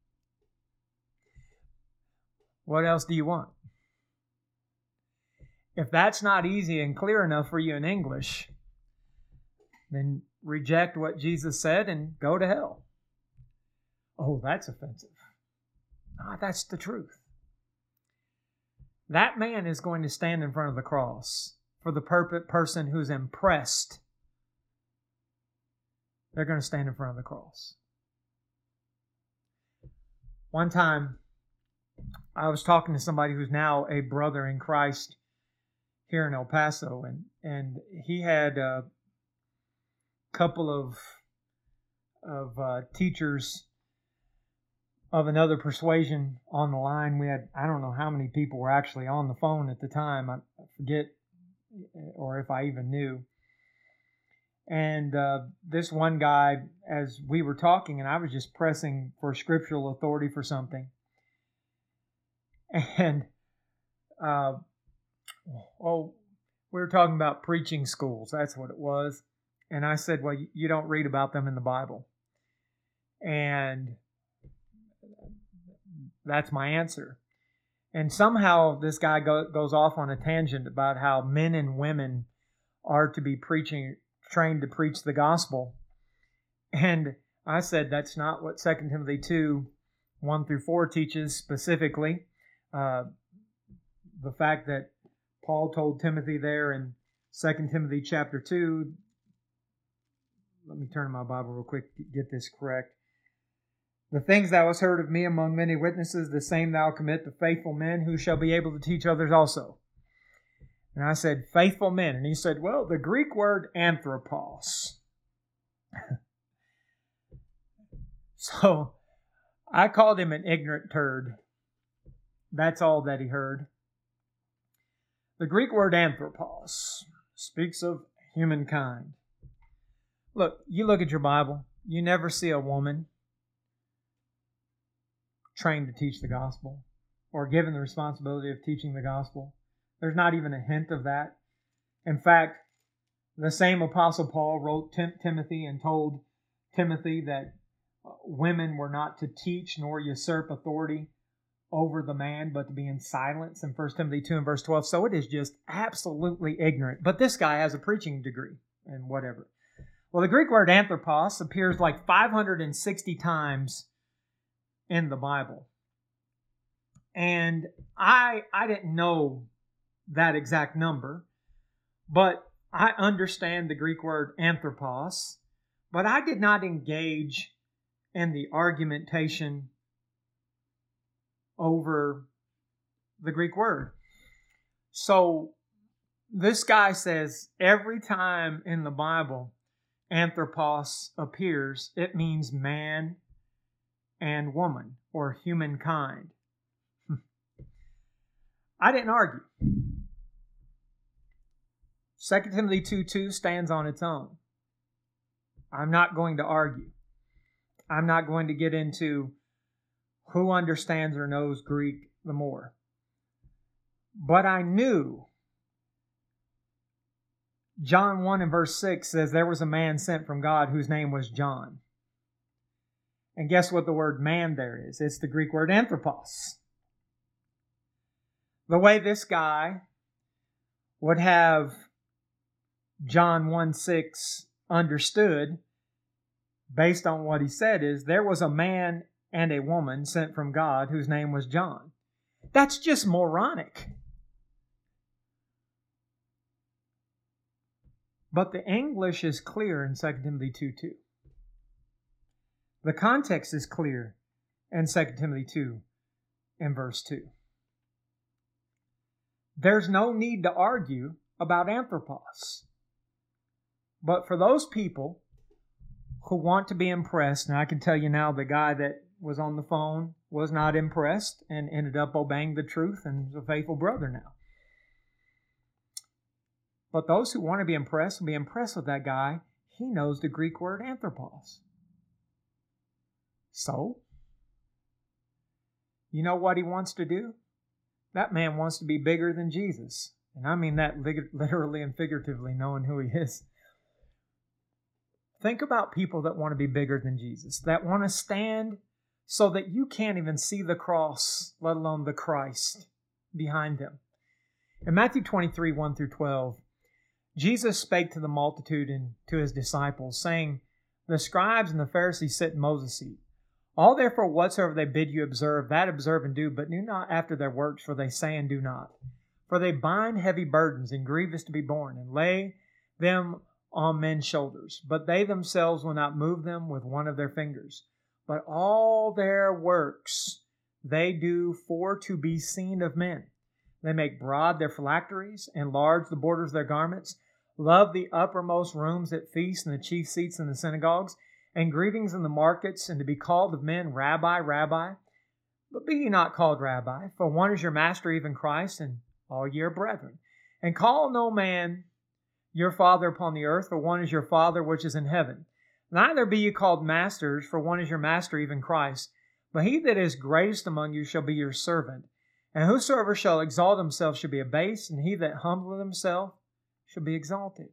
What else do you want? If that's not easy and clear enough for you in English, then reject what Jesus said and go to hell. Oh, that's offensive. Ah, that's the truth. That man is going to stand in front of the cross for the perfect person who's impressed. They're going to stand in front of the cross. One time, I was talking to somebody who's now a brother in Christ here in El Paso, and, and he had a couple of, of uh, teachers of another persuasion on the line. We had, I don't know how many people were actually on the phone at the time. I forget, or if I even knew. And uh, this one guy, as we were talking, and I was just pressing for scriptural authority for something. And, uh, oh, we were talking about preaching schools. That's what it was. And I said, well, you don't read about them in the Bible. And that's my answer. And somehow this guy go, goes off on a tangent about how men and women are to be preaching, trained to preach the gospel. And I said that's not what Second Timothy two, one through four teaches specifically. Uh, the fact that Paul told Timothy there in Second Timothy chapter two, let me turn to my Bible real quick to get this correct. The things thou hast heard of me among many witnesses, the same thou commit to faithful men who shall be able to teach others also. And I said, faithful men. And he said, well, the Greek word anthropos. So I called him an ignorant turd. That's all that he heard. The Greek word anthropos speaks of humankind. Look, you look at your Bible, you never see a woman trained to teach the gospel or given the responsibility of teaching the gospel. There's not even a hint of that. In fact, the same Apostle Paul wrote Tim- Timothy and told Timothy that women were not to teach nor usurp authority over the man, but to be in silence in First Timothy two and verse twelve. So it is just absolutely ignorant. But this guy has a preaching degree and whatever. Well, the Greek word anthropos appears like five hundred sixty times in the Bible. And I I didn't know that exact number, but I understand the Greek word anthropos, but I did not engage in the argumentation over the Greek word. So this guy says every time in the Bible anthropos appears, it means man and woman or humankind. I didn't argue. Second Timothy two two stands on its own. I'm not going to argue. I'm not going to get into who understands or knows Greek the more. But I knew John one and verse six says there was a man sent from God whose name was John. And guess what the word man there is? It's the Greek word anthropos. The way this guy would have John one six understood, based on what he said, is there was a man and a woman sent from God whose name was John. That's just moronic. But the English is clear in Second Timothy two two. The context is clear in Second Timothy two and verse two. There's no need to argue about anthropos. But for those people who want to be impressed, and I can tell you now the guy that was on the phone was not impressed and ended up obeying the truth and is a faithful brother now. But those who want to be impressed will be impressed with that guy. He knows the Greek word anthropos. So, you know what he wants to do? That man wants to be bigger than Jesus. And I mean that literally and figuratively, knowing who he is. Think about people that want to be bigger than Jesus, that want to stand so that you can't even see the cross, let alone the Christ behind them. In Matthew twenty-three, one through twelve, Jesus spake to the multitude and to his disciples, saying, The scribes and the Pharisees sit in Moses' seat. All therefore whatsoever they bid you observe, that observe and do, but do not after their works, for they say and do not. For they bind heavy burdens and grievous to be borne, and lay them on men's shoulders. But they themselves will not move them with one of their fingers. But all their works they do for to be seen of men. They make broad their phylacteries, enlarge the borders of their garments, love the uppermost rooms at feasts and the chief seats in the synagogues, and greetings in the markets, and to be called of men, Rabbi, Rabbi. But be ye not called Rabbi, for one is your master, even Christ, and all ye are brethren. And call no man your father upon the earth, for one is your Father which is in heaven. Neither be ye called masters, for one is your master, even Christ. But he that is greatest among you shall be your servant. And whosoever shall exalt himself shall be abased, and he that humbleth himself shall be exalted.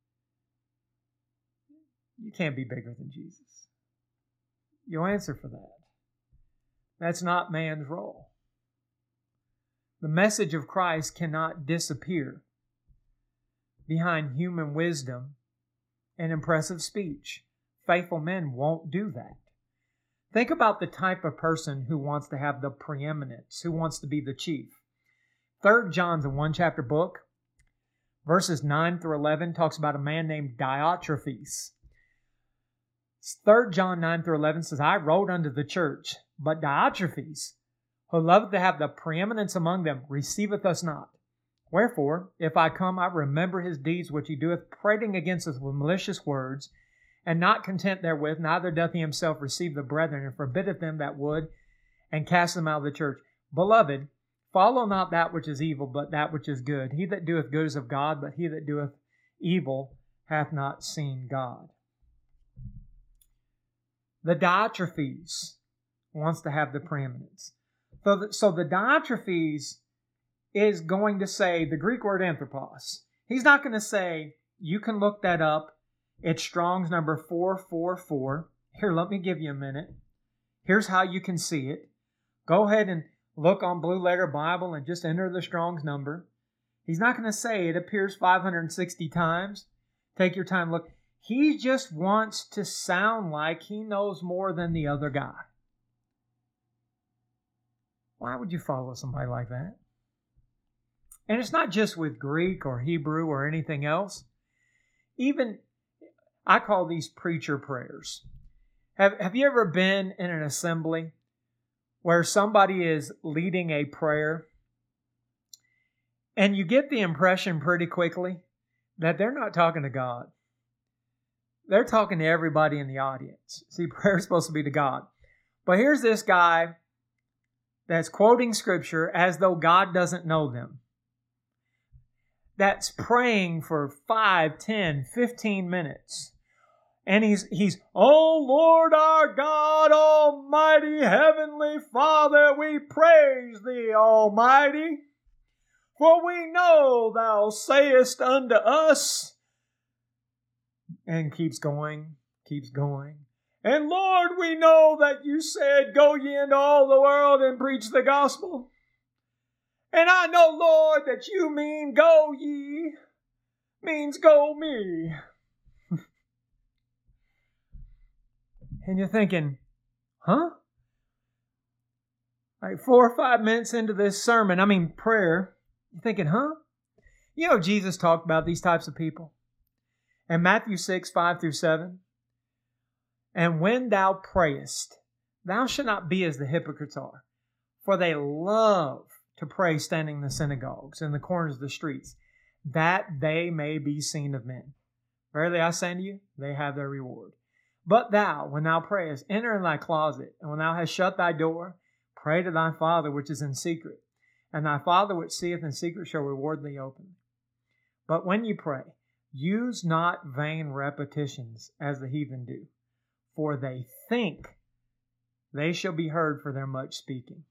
You can't be bigger than Jesus. You'll answer for that. That's not man's role. The message of Christ cannot disappear behind human wisdom and impressive speech. Faithful men won't do that. Think about the type of person who wants to have the preeminence, who wants to be the chief. Third John's a one-chapter book. Verses nine through eleven talks about a man named Diotrephes. Third John nine through eleven says, I wrote unto the church, but Diotrephes, who loveth to have the preeminence among them, receiveth us not. Wherefore, if I come, I remember his deeds which he doeth, prating against us with malicious words, and not content therewith, neither doth he himself receive the brethren, and forbiddeth them that would, and cast them out of the church. Beloved, follow not that which is evil, but that which is good. He that doeth good is of God, but he that doeth evil hath not seen God. The Diotrephes wants to have the preeminence. So the, so the Diotrephes is going to say the Greek word anthropos. He's not going to say, you can look that up. It's Strong's number four four four. Here, let me give you a minute. Here's how you can see it. Go ahead and look on Blue Letter Bible and just enter the Strong's number. He's not going to say it appears five hundred sixty times. Take your time, look. He just wants to sound like he knows more than the other guy. Why would you follow somebody like that? And it's not just with Greek or Hebrew or anything else. Even, I call these preacher prayers. Have, have you ever been in an assembly where somebody is leading a prayer and you get the impression pretty quickly that they're not talking to God? They're talking to everybody in the audience. See, prayer is supposed to be to God. But here's this guy that's quoting Scripture as though God doesn't know them. That's praying for five, ten, fifteen minutes. And he's, he's, Oh Lord our God, Almighty Heavenly Father, we praise Thee, Almighty. For we know Thou sayest unto us, and keeps going, keeps going. And Lord, we know that You said, Go ye into all the world and preach the gospel. And I know, Lord, that You mean go ye means go me. And you're thinking, huh? Like four or five minutes into this sermon, I mean prayer, you're thinking, huh? You know, Jesus talked about these types of people. In Matthew six, five through seven, and when thou prayest, thou shalt not be as the hypocrites are, for they love to pray standing in the synagogues and the corners of the streets, that they may be seen of men. Verily I say unto you, they have their reward. But thou, when thou prayest, enter in thy closet, and when thou hast shut thy door, pray to thy Father which is in secret, and thy Father which seeth in secret shall reward thee openly. But when you pray, use not vain repetitions as the heathen do, for they think they shall be heard for their much speaking.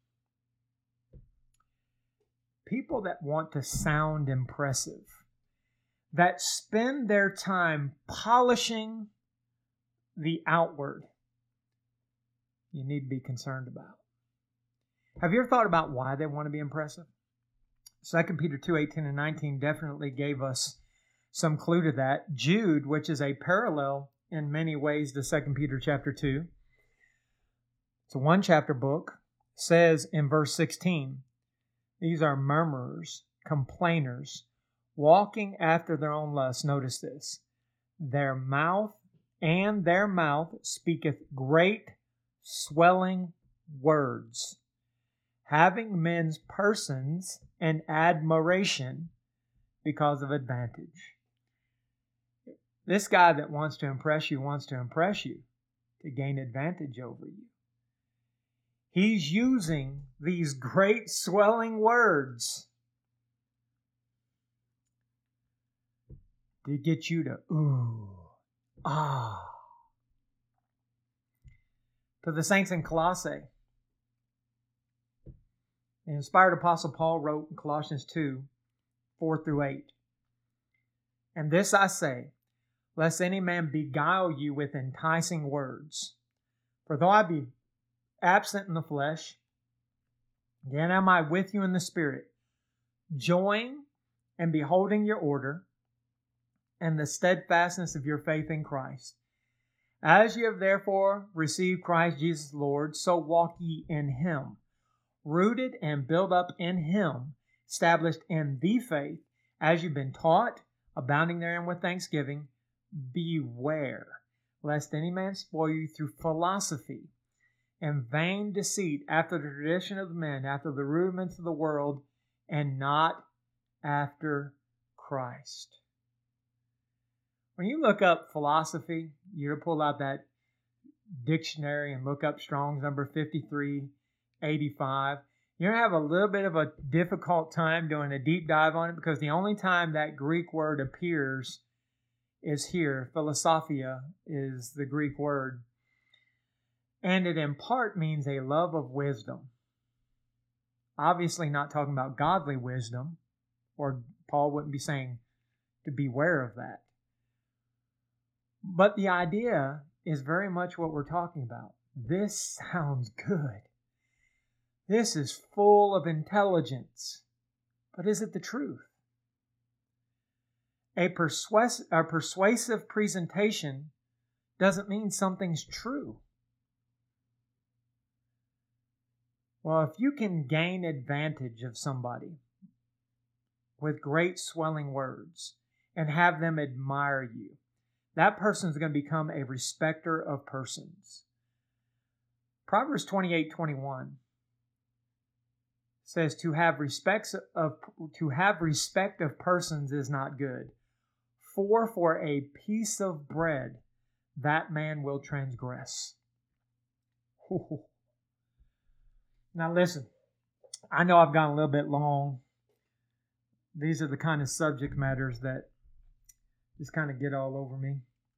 People that want to sound impressive, that spend their time polishing the outward, you need to be concerned about. Have you ever thought about why they want to be impressive? Second Peter two, eighteen and nineteen definitely gave us some clue to that. Jude, which is a parallel in many ways to Second Peter chapter two, it's a one chapter book, says in verse sixteen, these are murmurers, complainers, walking after their own lusts. Notice this. Their mouth and their mouth speaketh great swelling words, having men's persons in admiration because of advantage. This guy that wants to impress you wants to impress you to gain advantage over you. He's using these great swelling words to get you to ooh, ah. To the saints in Colossae, the inspired apostle Paul wrote in Colossians two, four through eight, and this I say, lest any man beguile you with enticing words. For though I be absent in the flesh, yet am I with you in the spirit, joying and beholding your order and the steadfastness of your faith in Christ. As ye have therefore received Christ Jesus Lord, so walk ye in him, rooted and built up in him, established in the faith, as you've been taught, abounding therein with thanksgiving. Beware, lest any man spoil you through philosophy and vain deceit, after the tradition of men, after the rudiments of the world, and not after Christ. When you look up philosophy, you pull out that dictionary and look up Strong's number fifty-three eighty-five. You're going to have a little bit of a difficult time doing a deep dive on it, because the only time that Greek word appears is here. Philosophia is the Greek word. And it in part means a love of wisdom. Obviously not talking about godly wisdom, or Paul wouldn't be saying to beware of that. But the idea is very much what we're talking about. This sounds good. This is full of intelligence. But is it the truth? A, persuas- a persuasive presentation doesn't mean something's true. Well, if you can gain advantage of somebody with great swelling words and have them admire you, that person is going to become a respecter of persons. Proverbs twenty-eight twenty-one says, to have respects of to have respect of persons is not good, for for a piece of bread that man will transgress. Ooh. Now listen, I know I've gone a little bit long. These are the kind of subject matters that just kind of get all over me.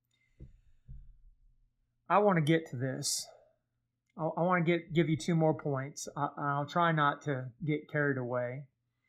I want to get to this. I, I want to get give you two more points. I, I'll try not to get carried away.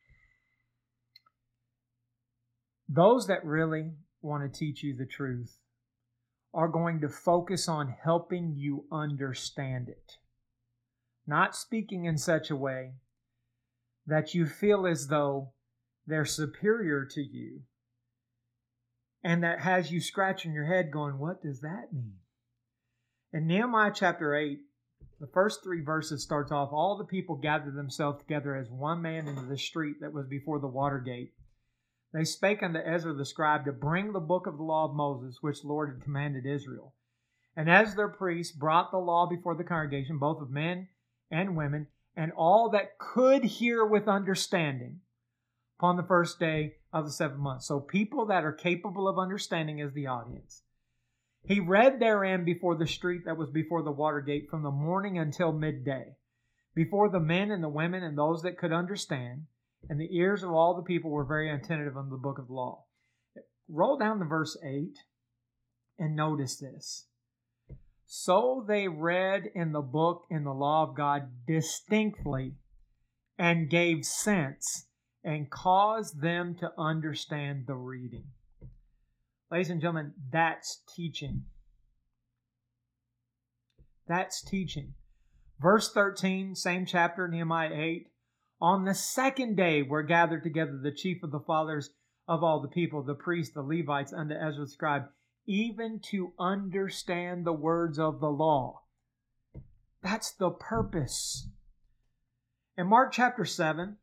Those that really want to teach you the truth are going to focus on helping you understand it. Not speaking in such a way that you feel as though they're superior to you, and that has you scratching your head going, what does that mean? In Nehemiah chapter eight, the first three verses starts off, all the people gathered themselves together as one man into the street that was before the water gate. They spake unto Ezra the scribe to bring the book of the law of Moses, which the Lord had commanded Israel. And as their priests brought the law before the congregation, both of men and women, and all that could hear with understanding, upon the first day of the seventh month. So people that are capable of understanding is the audience. He read therein before the street that was before the water gate from the morning until midday, before the men and the women and those that could understand, and the ears of all the people were very attentive unto the book of the law. Roll down to verse eight and notice this. So they read in the book in the law of God distinctly, and gave sense, and caused them to understand the reading. Ladies and gentlemen, that's teaching. That's teaching. Verse thirteen, same chapter, Nehemiah eight. On the second day were gathered together the chief of the fathers of all the people, the priests, the Levites, unto Ezra the scribe, even to understand the words of the law. That's the purpose. In Mark chapter seven,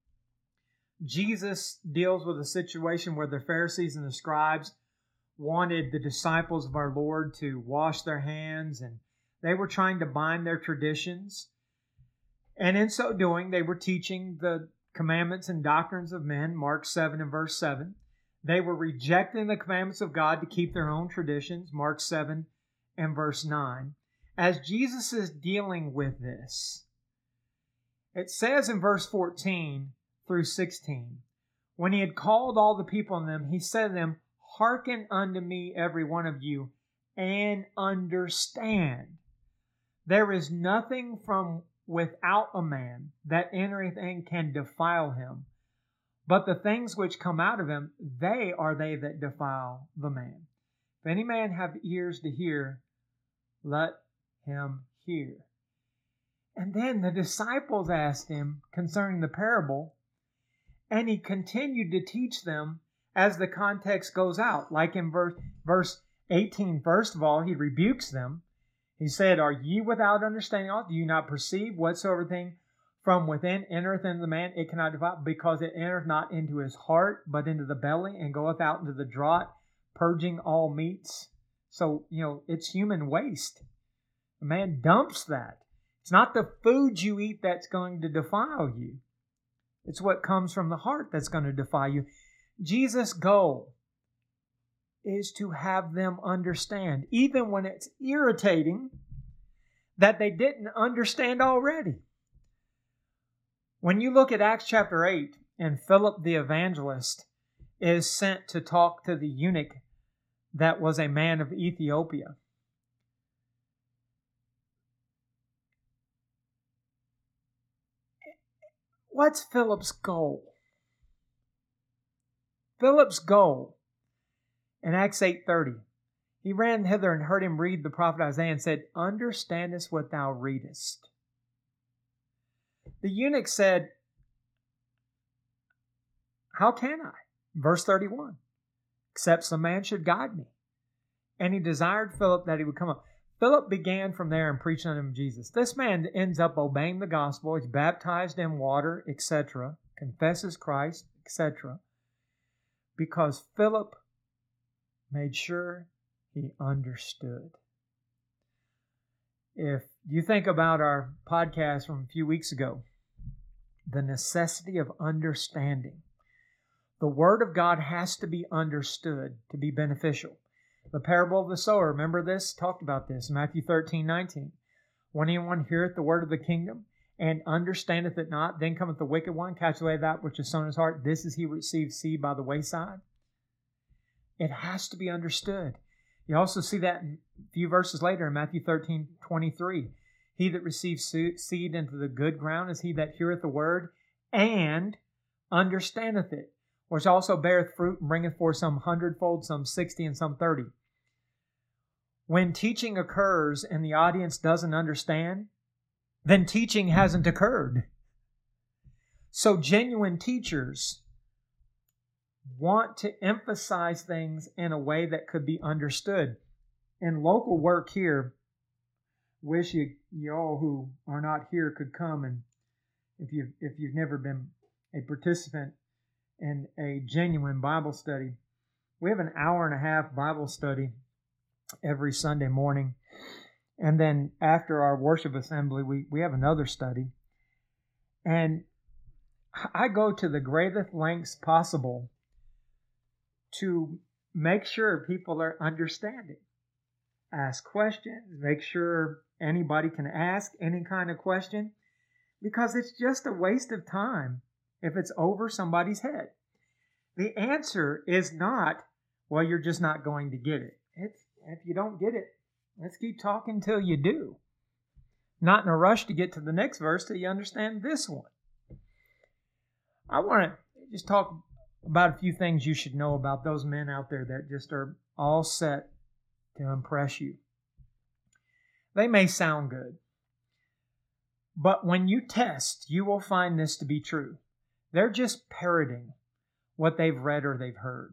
Jesus deals with a situation where the Pharisees and the scribes wanted the disciples of our Lord to wash their hands, and they were trying to bind their traditions. And in so doing, they were teaching the commandments and doctrines of men, Mark seven and verse seven. They were rejecting the commandments of God to keep their own traditions, Mark seven and verse nine. As Jesus is dealing with this, it says in verse fourteen through sixteen, when he had called all the people in them, he said to them, hearken unto me, every one of you, and understand. There is nothing from without a man that entereth and can defile him, but the things which come out of him, they are they that defile the man. If any man have ears to hear, let him hear. And then the disciples asked him concerning the parable, and he continued to teach them as the context goes out. Like in verse, verse eighteen, first of all, he rebukes them. He said, are ye without understanding all? Do you not perceive whatsoever thing from within entereth into the man, it cannot defile, because it entereth not into his heart, but into the belly, and goeth out into the draught, purging all meats. So, you know, it's human waste. A man dumps that. It's not the food you eat that's going to defile you. It's what comes from the heart that's going to defile you. Jesus' goal is to have them understand, even when it's irritating, that they didn't understand already. When you look at Acts chapter eight, and Philip the evangelist is sent to talk to the eunuch that was a man of Ethiopia. What's Philip's goal? Philip's goal in Acts eight thirty, he ran hither and heard him read the prophet Isaiah and said, understandest what thou readest? The eunuch said, how can I? Verse thirty-one, except some man should guide me. And he desired Philip that he would come up. Philip began from there and preached unto him Jesus. This man ends up obeying the gospel. He's baptized in water, et cetera, confesses Christ, et cetera, because Philip made sure he understood. If you think about our podcast from a few weeks ago, the necessity of understanding. The Word of God has to be understood to be beneficial. The parable of the sower, remember this? Talked about this, Matthew thirteen nineteen. When anyone heareth the word of the kingdom and understandeth it not, then cometh the wicked one, catch away that which is sown in his heart. This is he who receives seed by the wayside. It has to be understood. You also see that a few verses later in Matthew thirteen twenty-three. He that receives seed into the good ground is he that heareth the word and understandeth it, which also beareth fruit and bringeth forth some hundredfold, some sixty, and some thirty. When teaching occurs and the audience doesn't understand, then teaching hasn't occurred. So genuine teachers want to emphasize things in a way that could be understood. In local work here, wish you, you all who are not here could come, and if you've, if you've never been a participant in a genuine Bible study, we have an hour and a half Bible study every Sunday morning. And then after our worship assembly, we, we have another study. And I go to the greatest lengths possible to make sure people are understanding. Ask questions, make sure anybody can ask any kind of question, because it's just a waste of time if it's over somebody's head. The answer is not, well, you're just not going to get it. It's, if you don't get it, let's keep talking till you do. Not in a rush to get to the next verse till you understand this one. I want to just talk about a few things you should know about those men out there that just are all set to impress you. They may sound good, But when you test, you will find this to be true. They're just parroting what they've read or they've heard.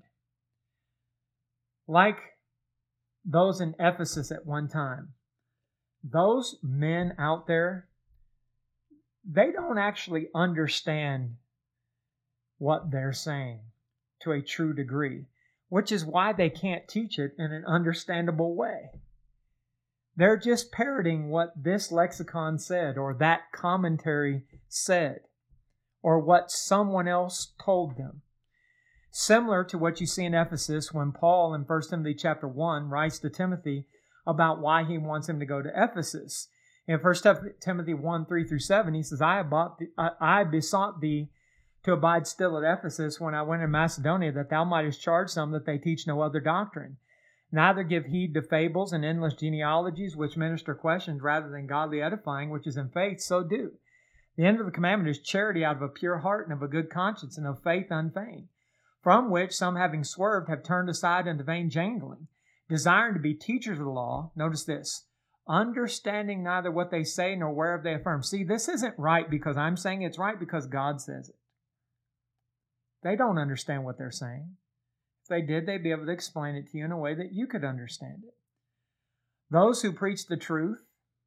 Like those in Ephesus at one time. Those men out there, they don't actually understand what they're saying to a true degree, which is why they can't teach it in an understandable way. They're just parroting what this lexicon said, or that commentary said, or what someone else told them. Similar to what you see in Ephesus when Paul in First Timothy chapter one writes to Timothy about why he wants him to go to Ephesus. In First Timothy one, three through seven, he says, I, abought the, I, I besought thee to abide still at Ephesus when I went in Macedonia, that thou mightest charge some that they teach no other doctrine. Neither give heed to fables and endless genealogies, which minister questions rather than godly edifying, which is in faith, so do. The end of the commandment is charity out of a pure heart and of a good conscience and of faith unfeigned, from which some having swerved have turned aside unto vain jangling, desiring to be teachers of the law. Notice this, understanding neither what they say nor whereof they affirm. See, this isn't right because I'm saying it's right because God says it. They don't understand what they're saying. If they did, they'd be able to explain it to you in a way that you could understand it. Those who preach the truth,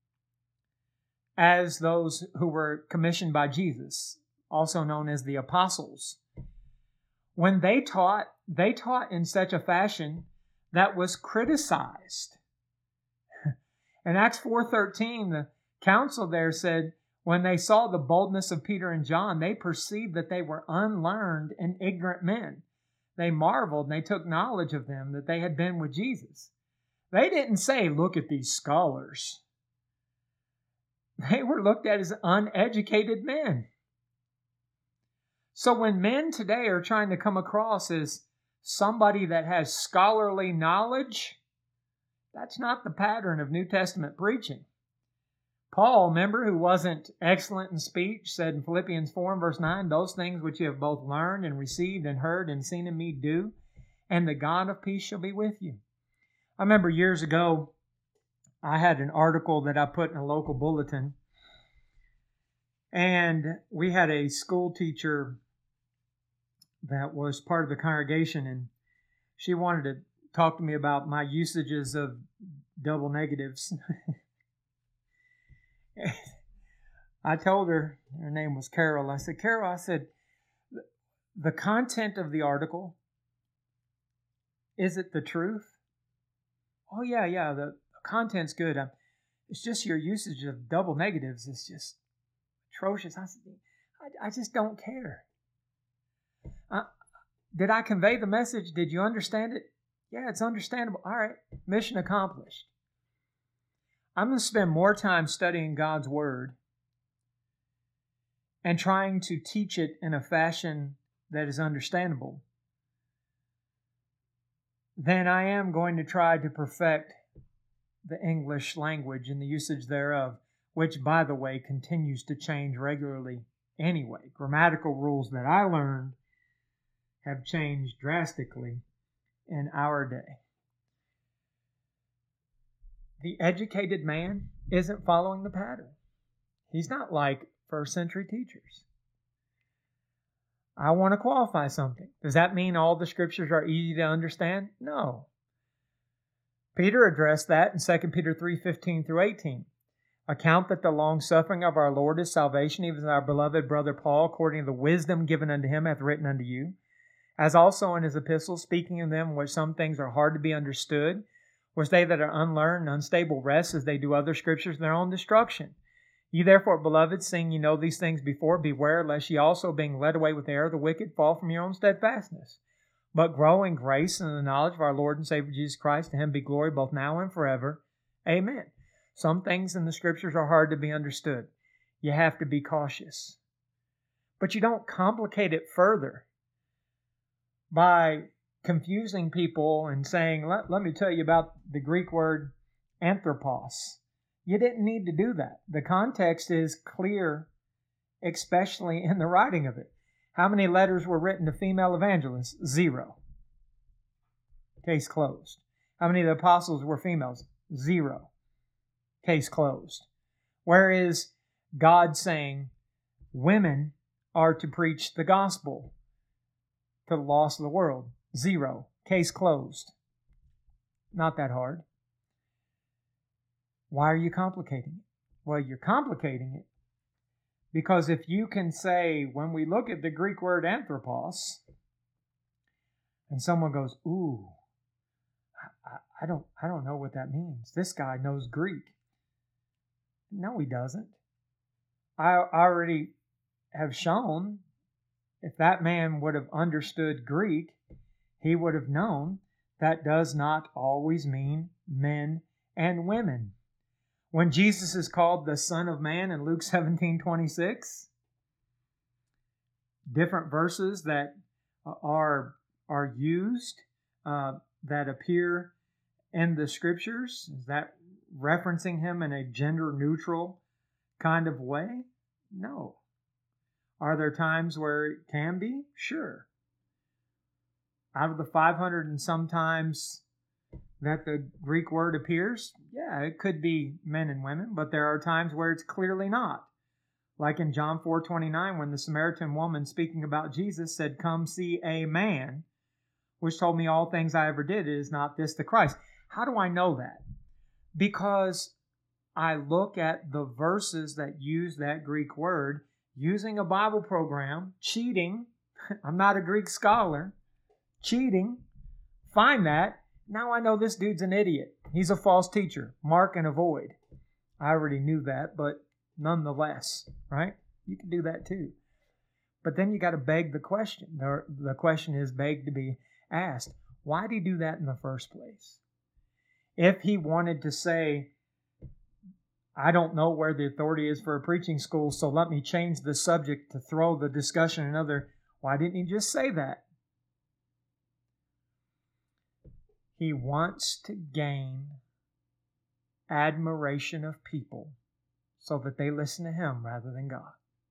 as those who were commissioned by Jesus, also known as the apostles, when they taught, they taught in such a fashion that was criticized. In Acts four thirteen, the council there said, when they saw the boldness of Peter and John, they perceived that they were unlearned and ignorant men. They marveled and they took knowledge of them that they had been with Jesus. They didn't say, look at these scholars. They were looked at as uneducated men. So when men today are trying to come across as somebody that has scholarly knowledge, that's not the pattern of New Testament preaching. Paul, remember, who wasn't excellent in speech, said in Philippians four and verse nine, those things which you have both learned and received and heard and seen in me do, and the God of peace shall be with you. I remember years ago, I had an article that I put in a local bulletin, and we had a school teacher that was part of the congregation, and she wanted to talk to me about my usages of double negatives. I told her, her name was Carol, I said, Carol, I said, the content of the article, is it the truth? Oh, yeah, yeah, the content's good. It's just your usage of double negatives is just atrocious. I said, I, I just don't care. Uh, did I convey the message? Did you understand it? Yeah, it's understandable. All right, mission accomplished. I'm going to spend more time studying God's Word and trying to teach it in a fashion that is understandable than I am going to try to perfect the English language and the usage thereof, which, by the way, continues to change regularly anyway. Grammatical rules that I learned have changed drastically in our day. The educated man isn't following the pattern. He's not like first century teachers. I want to qualify something. Does that mean all the scriptures are easy to understand? No. Peter addressed that in Second Peter three, fifteen through eighteen. Account that the long suffering of our Lord is salvation, even as our beloved brother Paul, according to the wisdom given unto him, hath written unto you, as also in his epistles, speaking of them which some things are hard to be understood, which they that are unlearned and unstable rest, as they do other scriptures, their own destruction. Ye therefore, beloved, seeing ye know these things before, beware lest ye also, being led away with error of the wicked, fall from your own steadfastness. But grow in grace and in the knowledge of our Lord and Savior Jesus Christ. To him be glory both now and forever. Amen. Some things in the scriptures are hard to be understood. You have to be cautious. But you don't complicate it further by confusing people and saying, let, let me tell you about the Greek word anthropos. You didn't need to do that. The context is clear, especially in the writing of it. How many letters were written to female evangelists? Zero. Case closed. How many of the apostles were females? Zero. Case closed. Where is God saying women are to preach the gospel to the lost of the world. Zero. Case closed. Not that hard. Why are you complicating it? Well, you're complicating it because if you can say, when we look at the Greek word anthropos, and someone goes, ooh, I, I don't I don't know what that means. This guy knows Greek. No, he doesn't. I already have shown if that man would have understood Greek, he would have known that does not always mean men and women. When Jesus is called the Son of Man in Luke seventeen twenty-six, different verses that are, are used uh, that appear in the Scriptures, is that referencing him in a gender-neutral kind of way? No. Are there times where it can be? Sure. Out of the five hundred and sometimes that the Greek word appears, yeah, it could be men and women, but there are times where it's clearly not. Like in John four twenty-nine, when the Samaritan woman speaking about Jesus said, "Come see a man, which told me all things I ever did. Is not this the Christ?" How do I know that? Because I look at the verses that use that Greek word using a Bible program, cheating. I'm not a Greek scholar. Cheating. Find that. Now I know this dude's an idiot. He's a false teacher. Mark and avoid. I already knew that, but nonetheless, right? You can do that too. But then you got to beg the question. The, the question is begged to be asked. Why did he do that in the first place? If he wanted to say, I don't know where the authority is for a preaching school, so let me change the subject to throw the discussion another, why didn't he just say that? He wants to gain admiration of people so that they listen to him rather than God.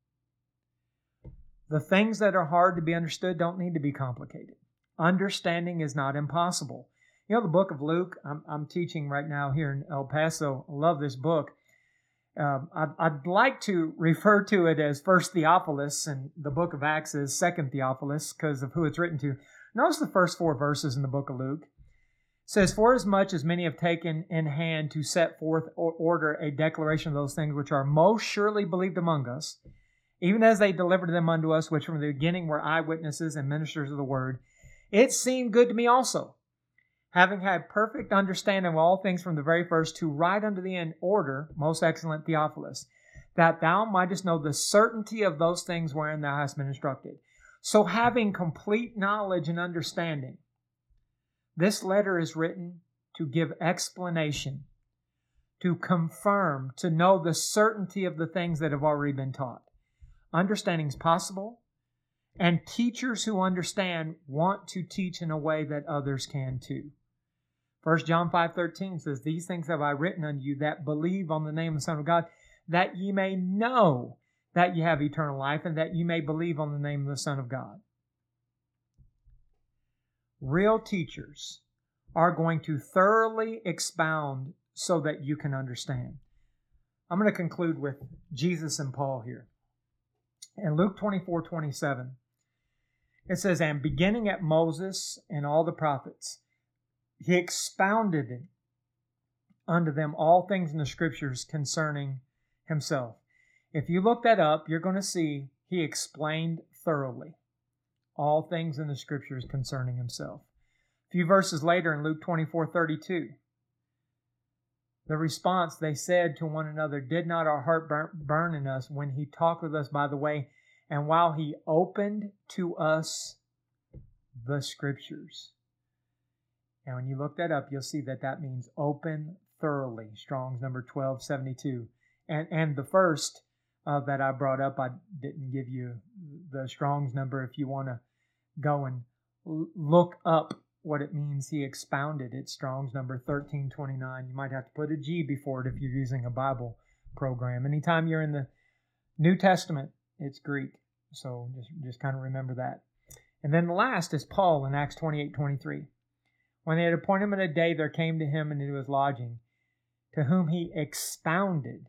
The things that are hard to be understood don't need to be complicated. Understanding is not impossible. You know, the book of Luke, I'm, I'm teaching right now here in El Paso. I love this book. Um, I'd, I'd like to refer to it as First Theophilus, and the book of Acts is Second Theophilus because of who it's written to. Notice the first four verses in the book of Luke. It says, "For as much as many have taken in hand to set forth or order a declaration of those things which are most surely believed among us, even as they delivered them unto us, which from the beginning were eyewitnesses and ministers of the word, it seemed good to me also, having had perfect understanding of all things from the very first, to write unto thee in order, most excellent Theophilus, that thou mightest know the certainty of those things wherein thou hast been instructed." So having complete knowledge and understanding, this letter is written to give explanation, to confirm, to know the certainty of the things that have already been taught. Understanding is possible, and teachers who understand want to teach in a way that others can too. First John five thirteen says, "These things have I written unto you that believe on the name of the Son of God, that ye may know that ye have eternal life, and that ye may believe on the name of the Son of God." Real teachers are going to thoroughly expound so that you can understand. I'm going to conclude with Jesus and Paul here. In Luke twenty-four twenty-seven, it says, "And beginning at Moses and all the prophets, he expounded unto them all things in the Scriptures concerning himself." If you look that up, you're going to see he explained thoroughly all things in the Scriptures concerning himself. A few verses later in Luke twenty-four thirty-two, the response, "They said to one another, did not our heart burn in us when he talked with us by the way, and while he opened to us the Scriptures?" And when you look that up, you'll see that that means open thoroughly. Strong's number twelve seventy-two. And, and the first uh, that I brought up, I didn't give you the Strong's number. If you want to go and l- look up what it means, he expounded it. Strong's number thirteen twenty-nine. You might have to put a G before it if you're using a Bible program. Anytime you're in the New Testament, it's Greek. So just, just kind of remember that. And then the last is Paul in Acts twenty-eight twenty-three. "When they had appointed him in a day, there came to him into his lodging, to whom he expounded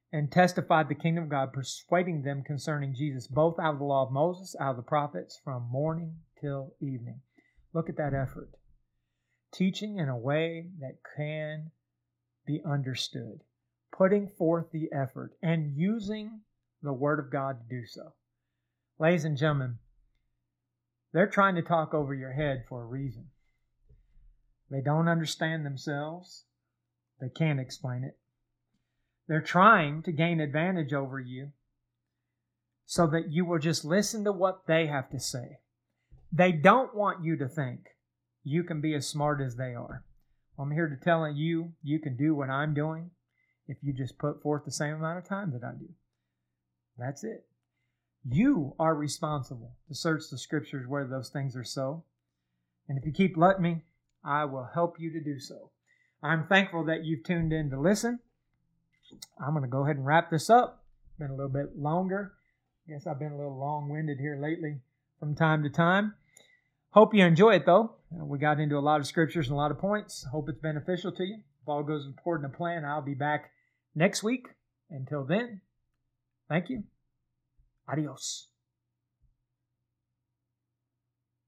and testified the kingdom of God, persuading them concerning Jesus, both out of the law of Moses, out of the prophets, from morning till evening. Look at that effort. Teaching in a way that can be understood. Putting forth the effort and using the Word of God to do so. Ladies and gentlemen, they're trying to talk over your head for a reason. They don't understand themselves. They can't explain it. They're trying to gain advantage over you so that you will just listen to what they have to say. They don't want you to think you can be as smart as they are. I'm here to tell you, you can do what I'm doing if you just put forth the same amount of time that I do. That's it. You are responsible to search the Scriptures where those things are so. And if you keep letting me, I will help you to do so. I'm thankful that you've tuned in to listen. I'm going to go ahead and wrap this up. It's been a little bit longer. I guess I've been a little long-winded here lately from time to time. Hope you enjoy it, though. We got into a lot of scriptures and a lot of points. Hope it's beneficial to you. If all goes according to plan, I'll be back next week. Until then, thank you. Adios.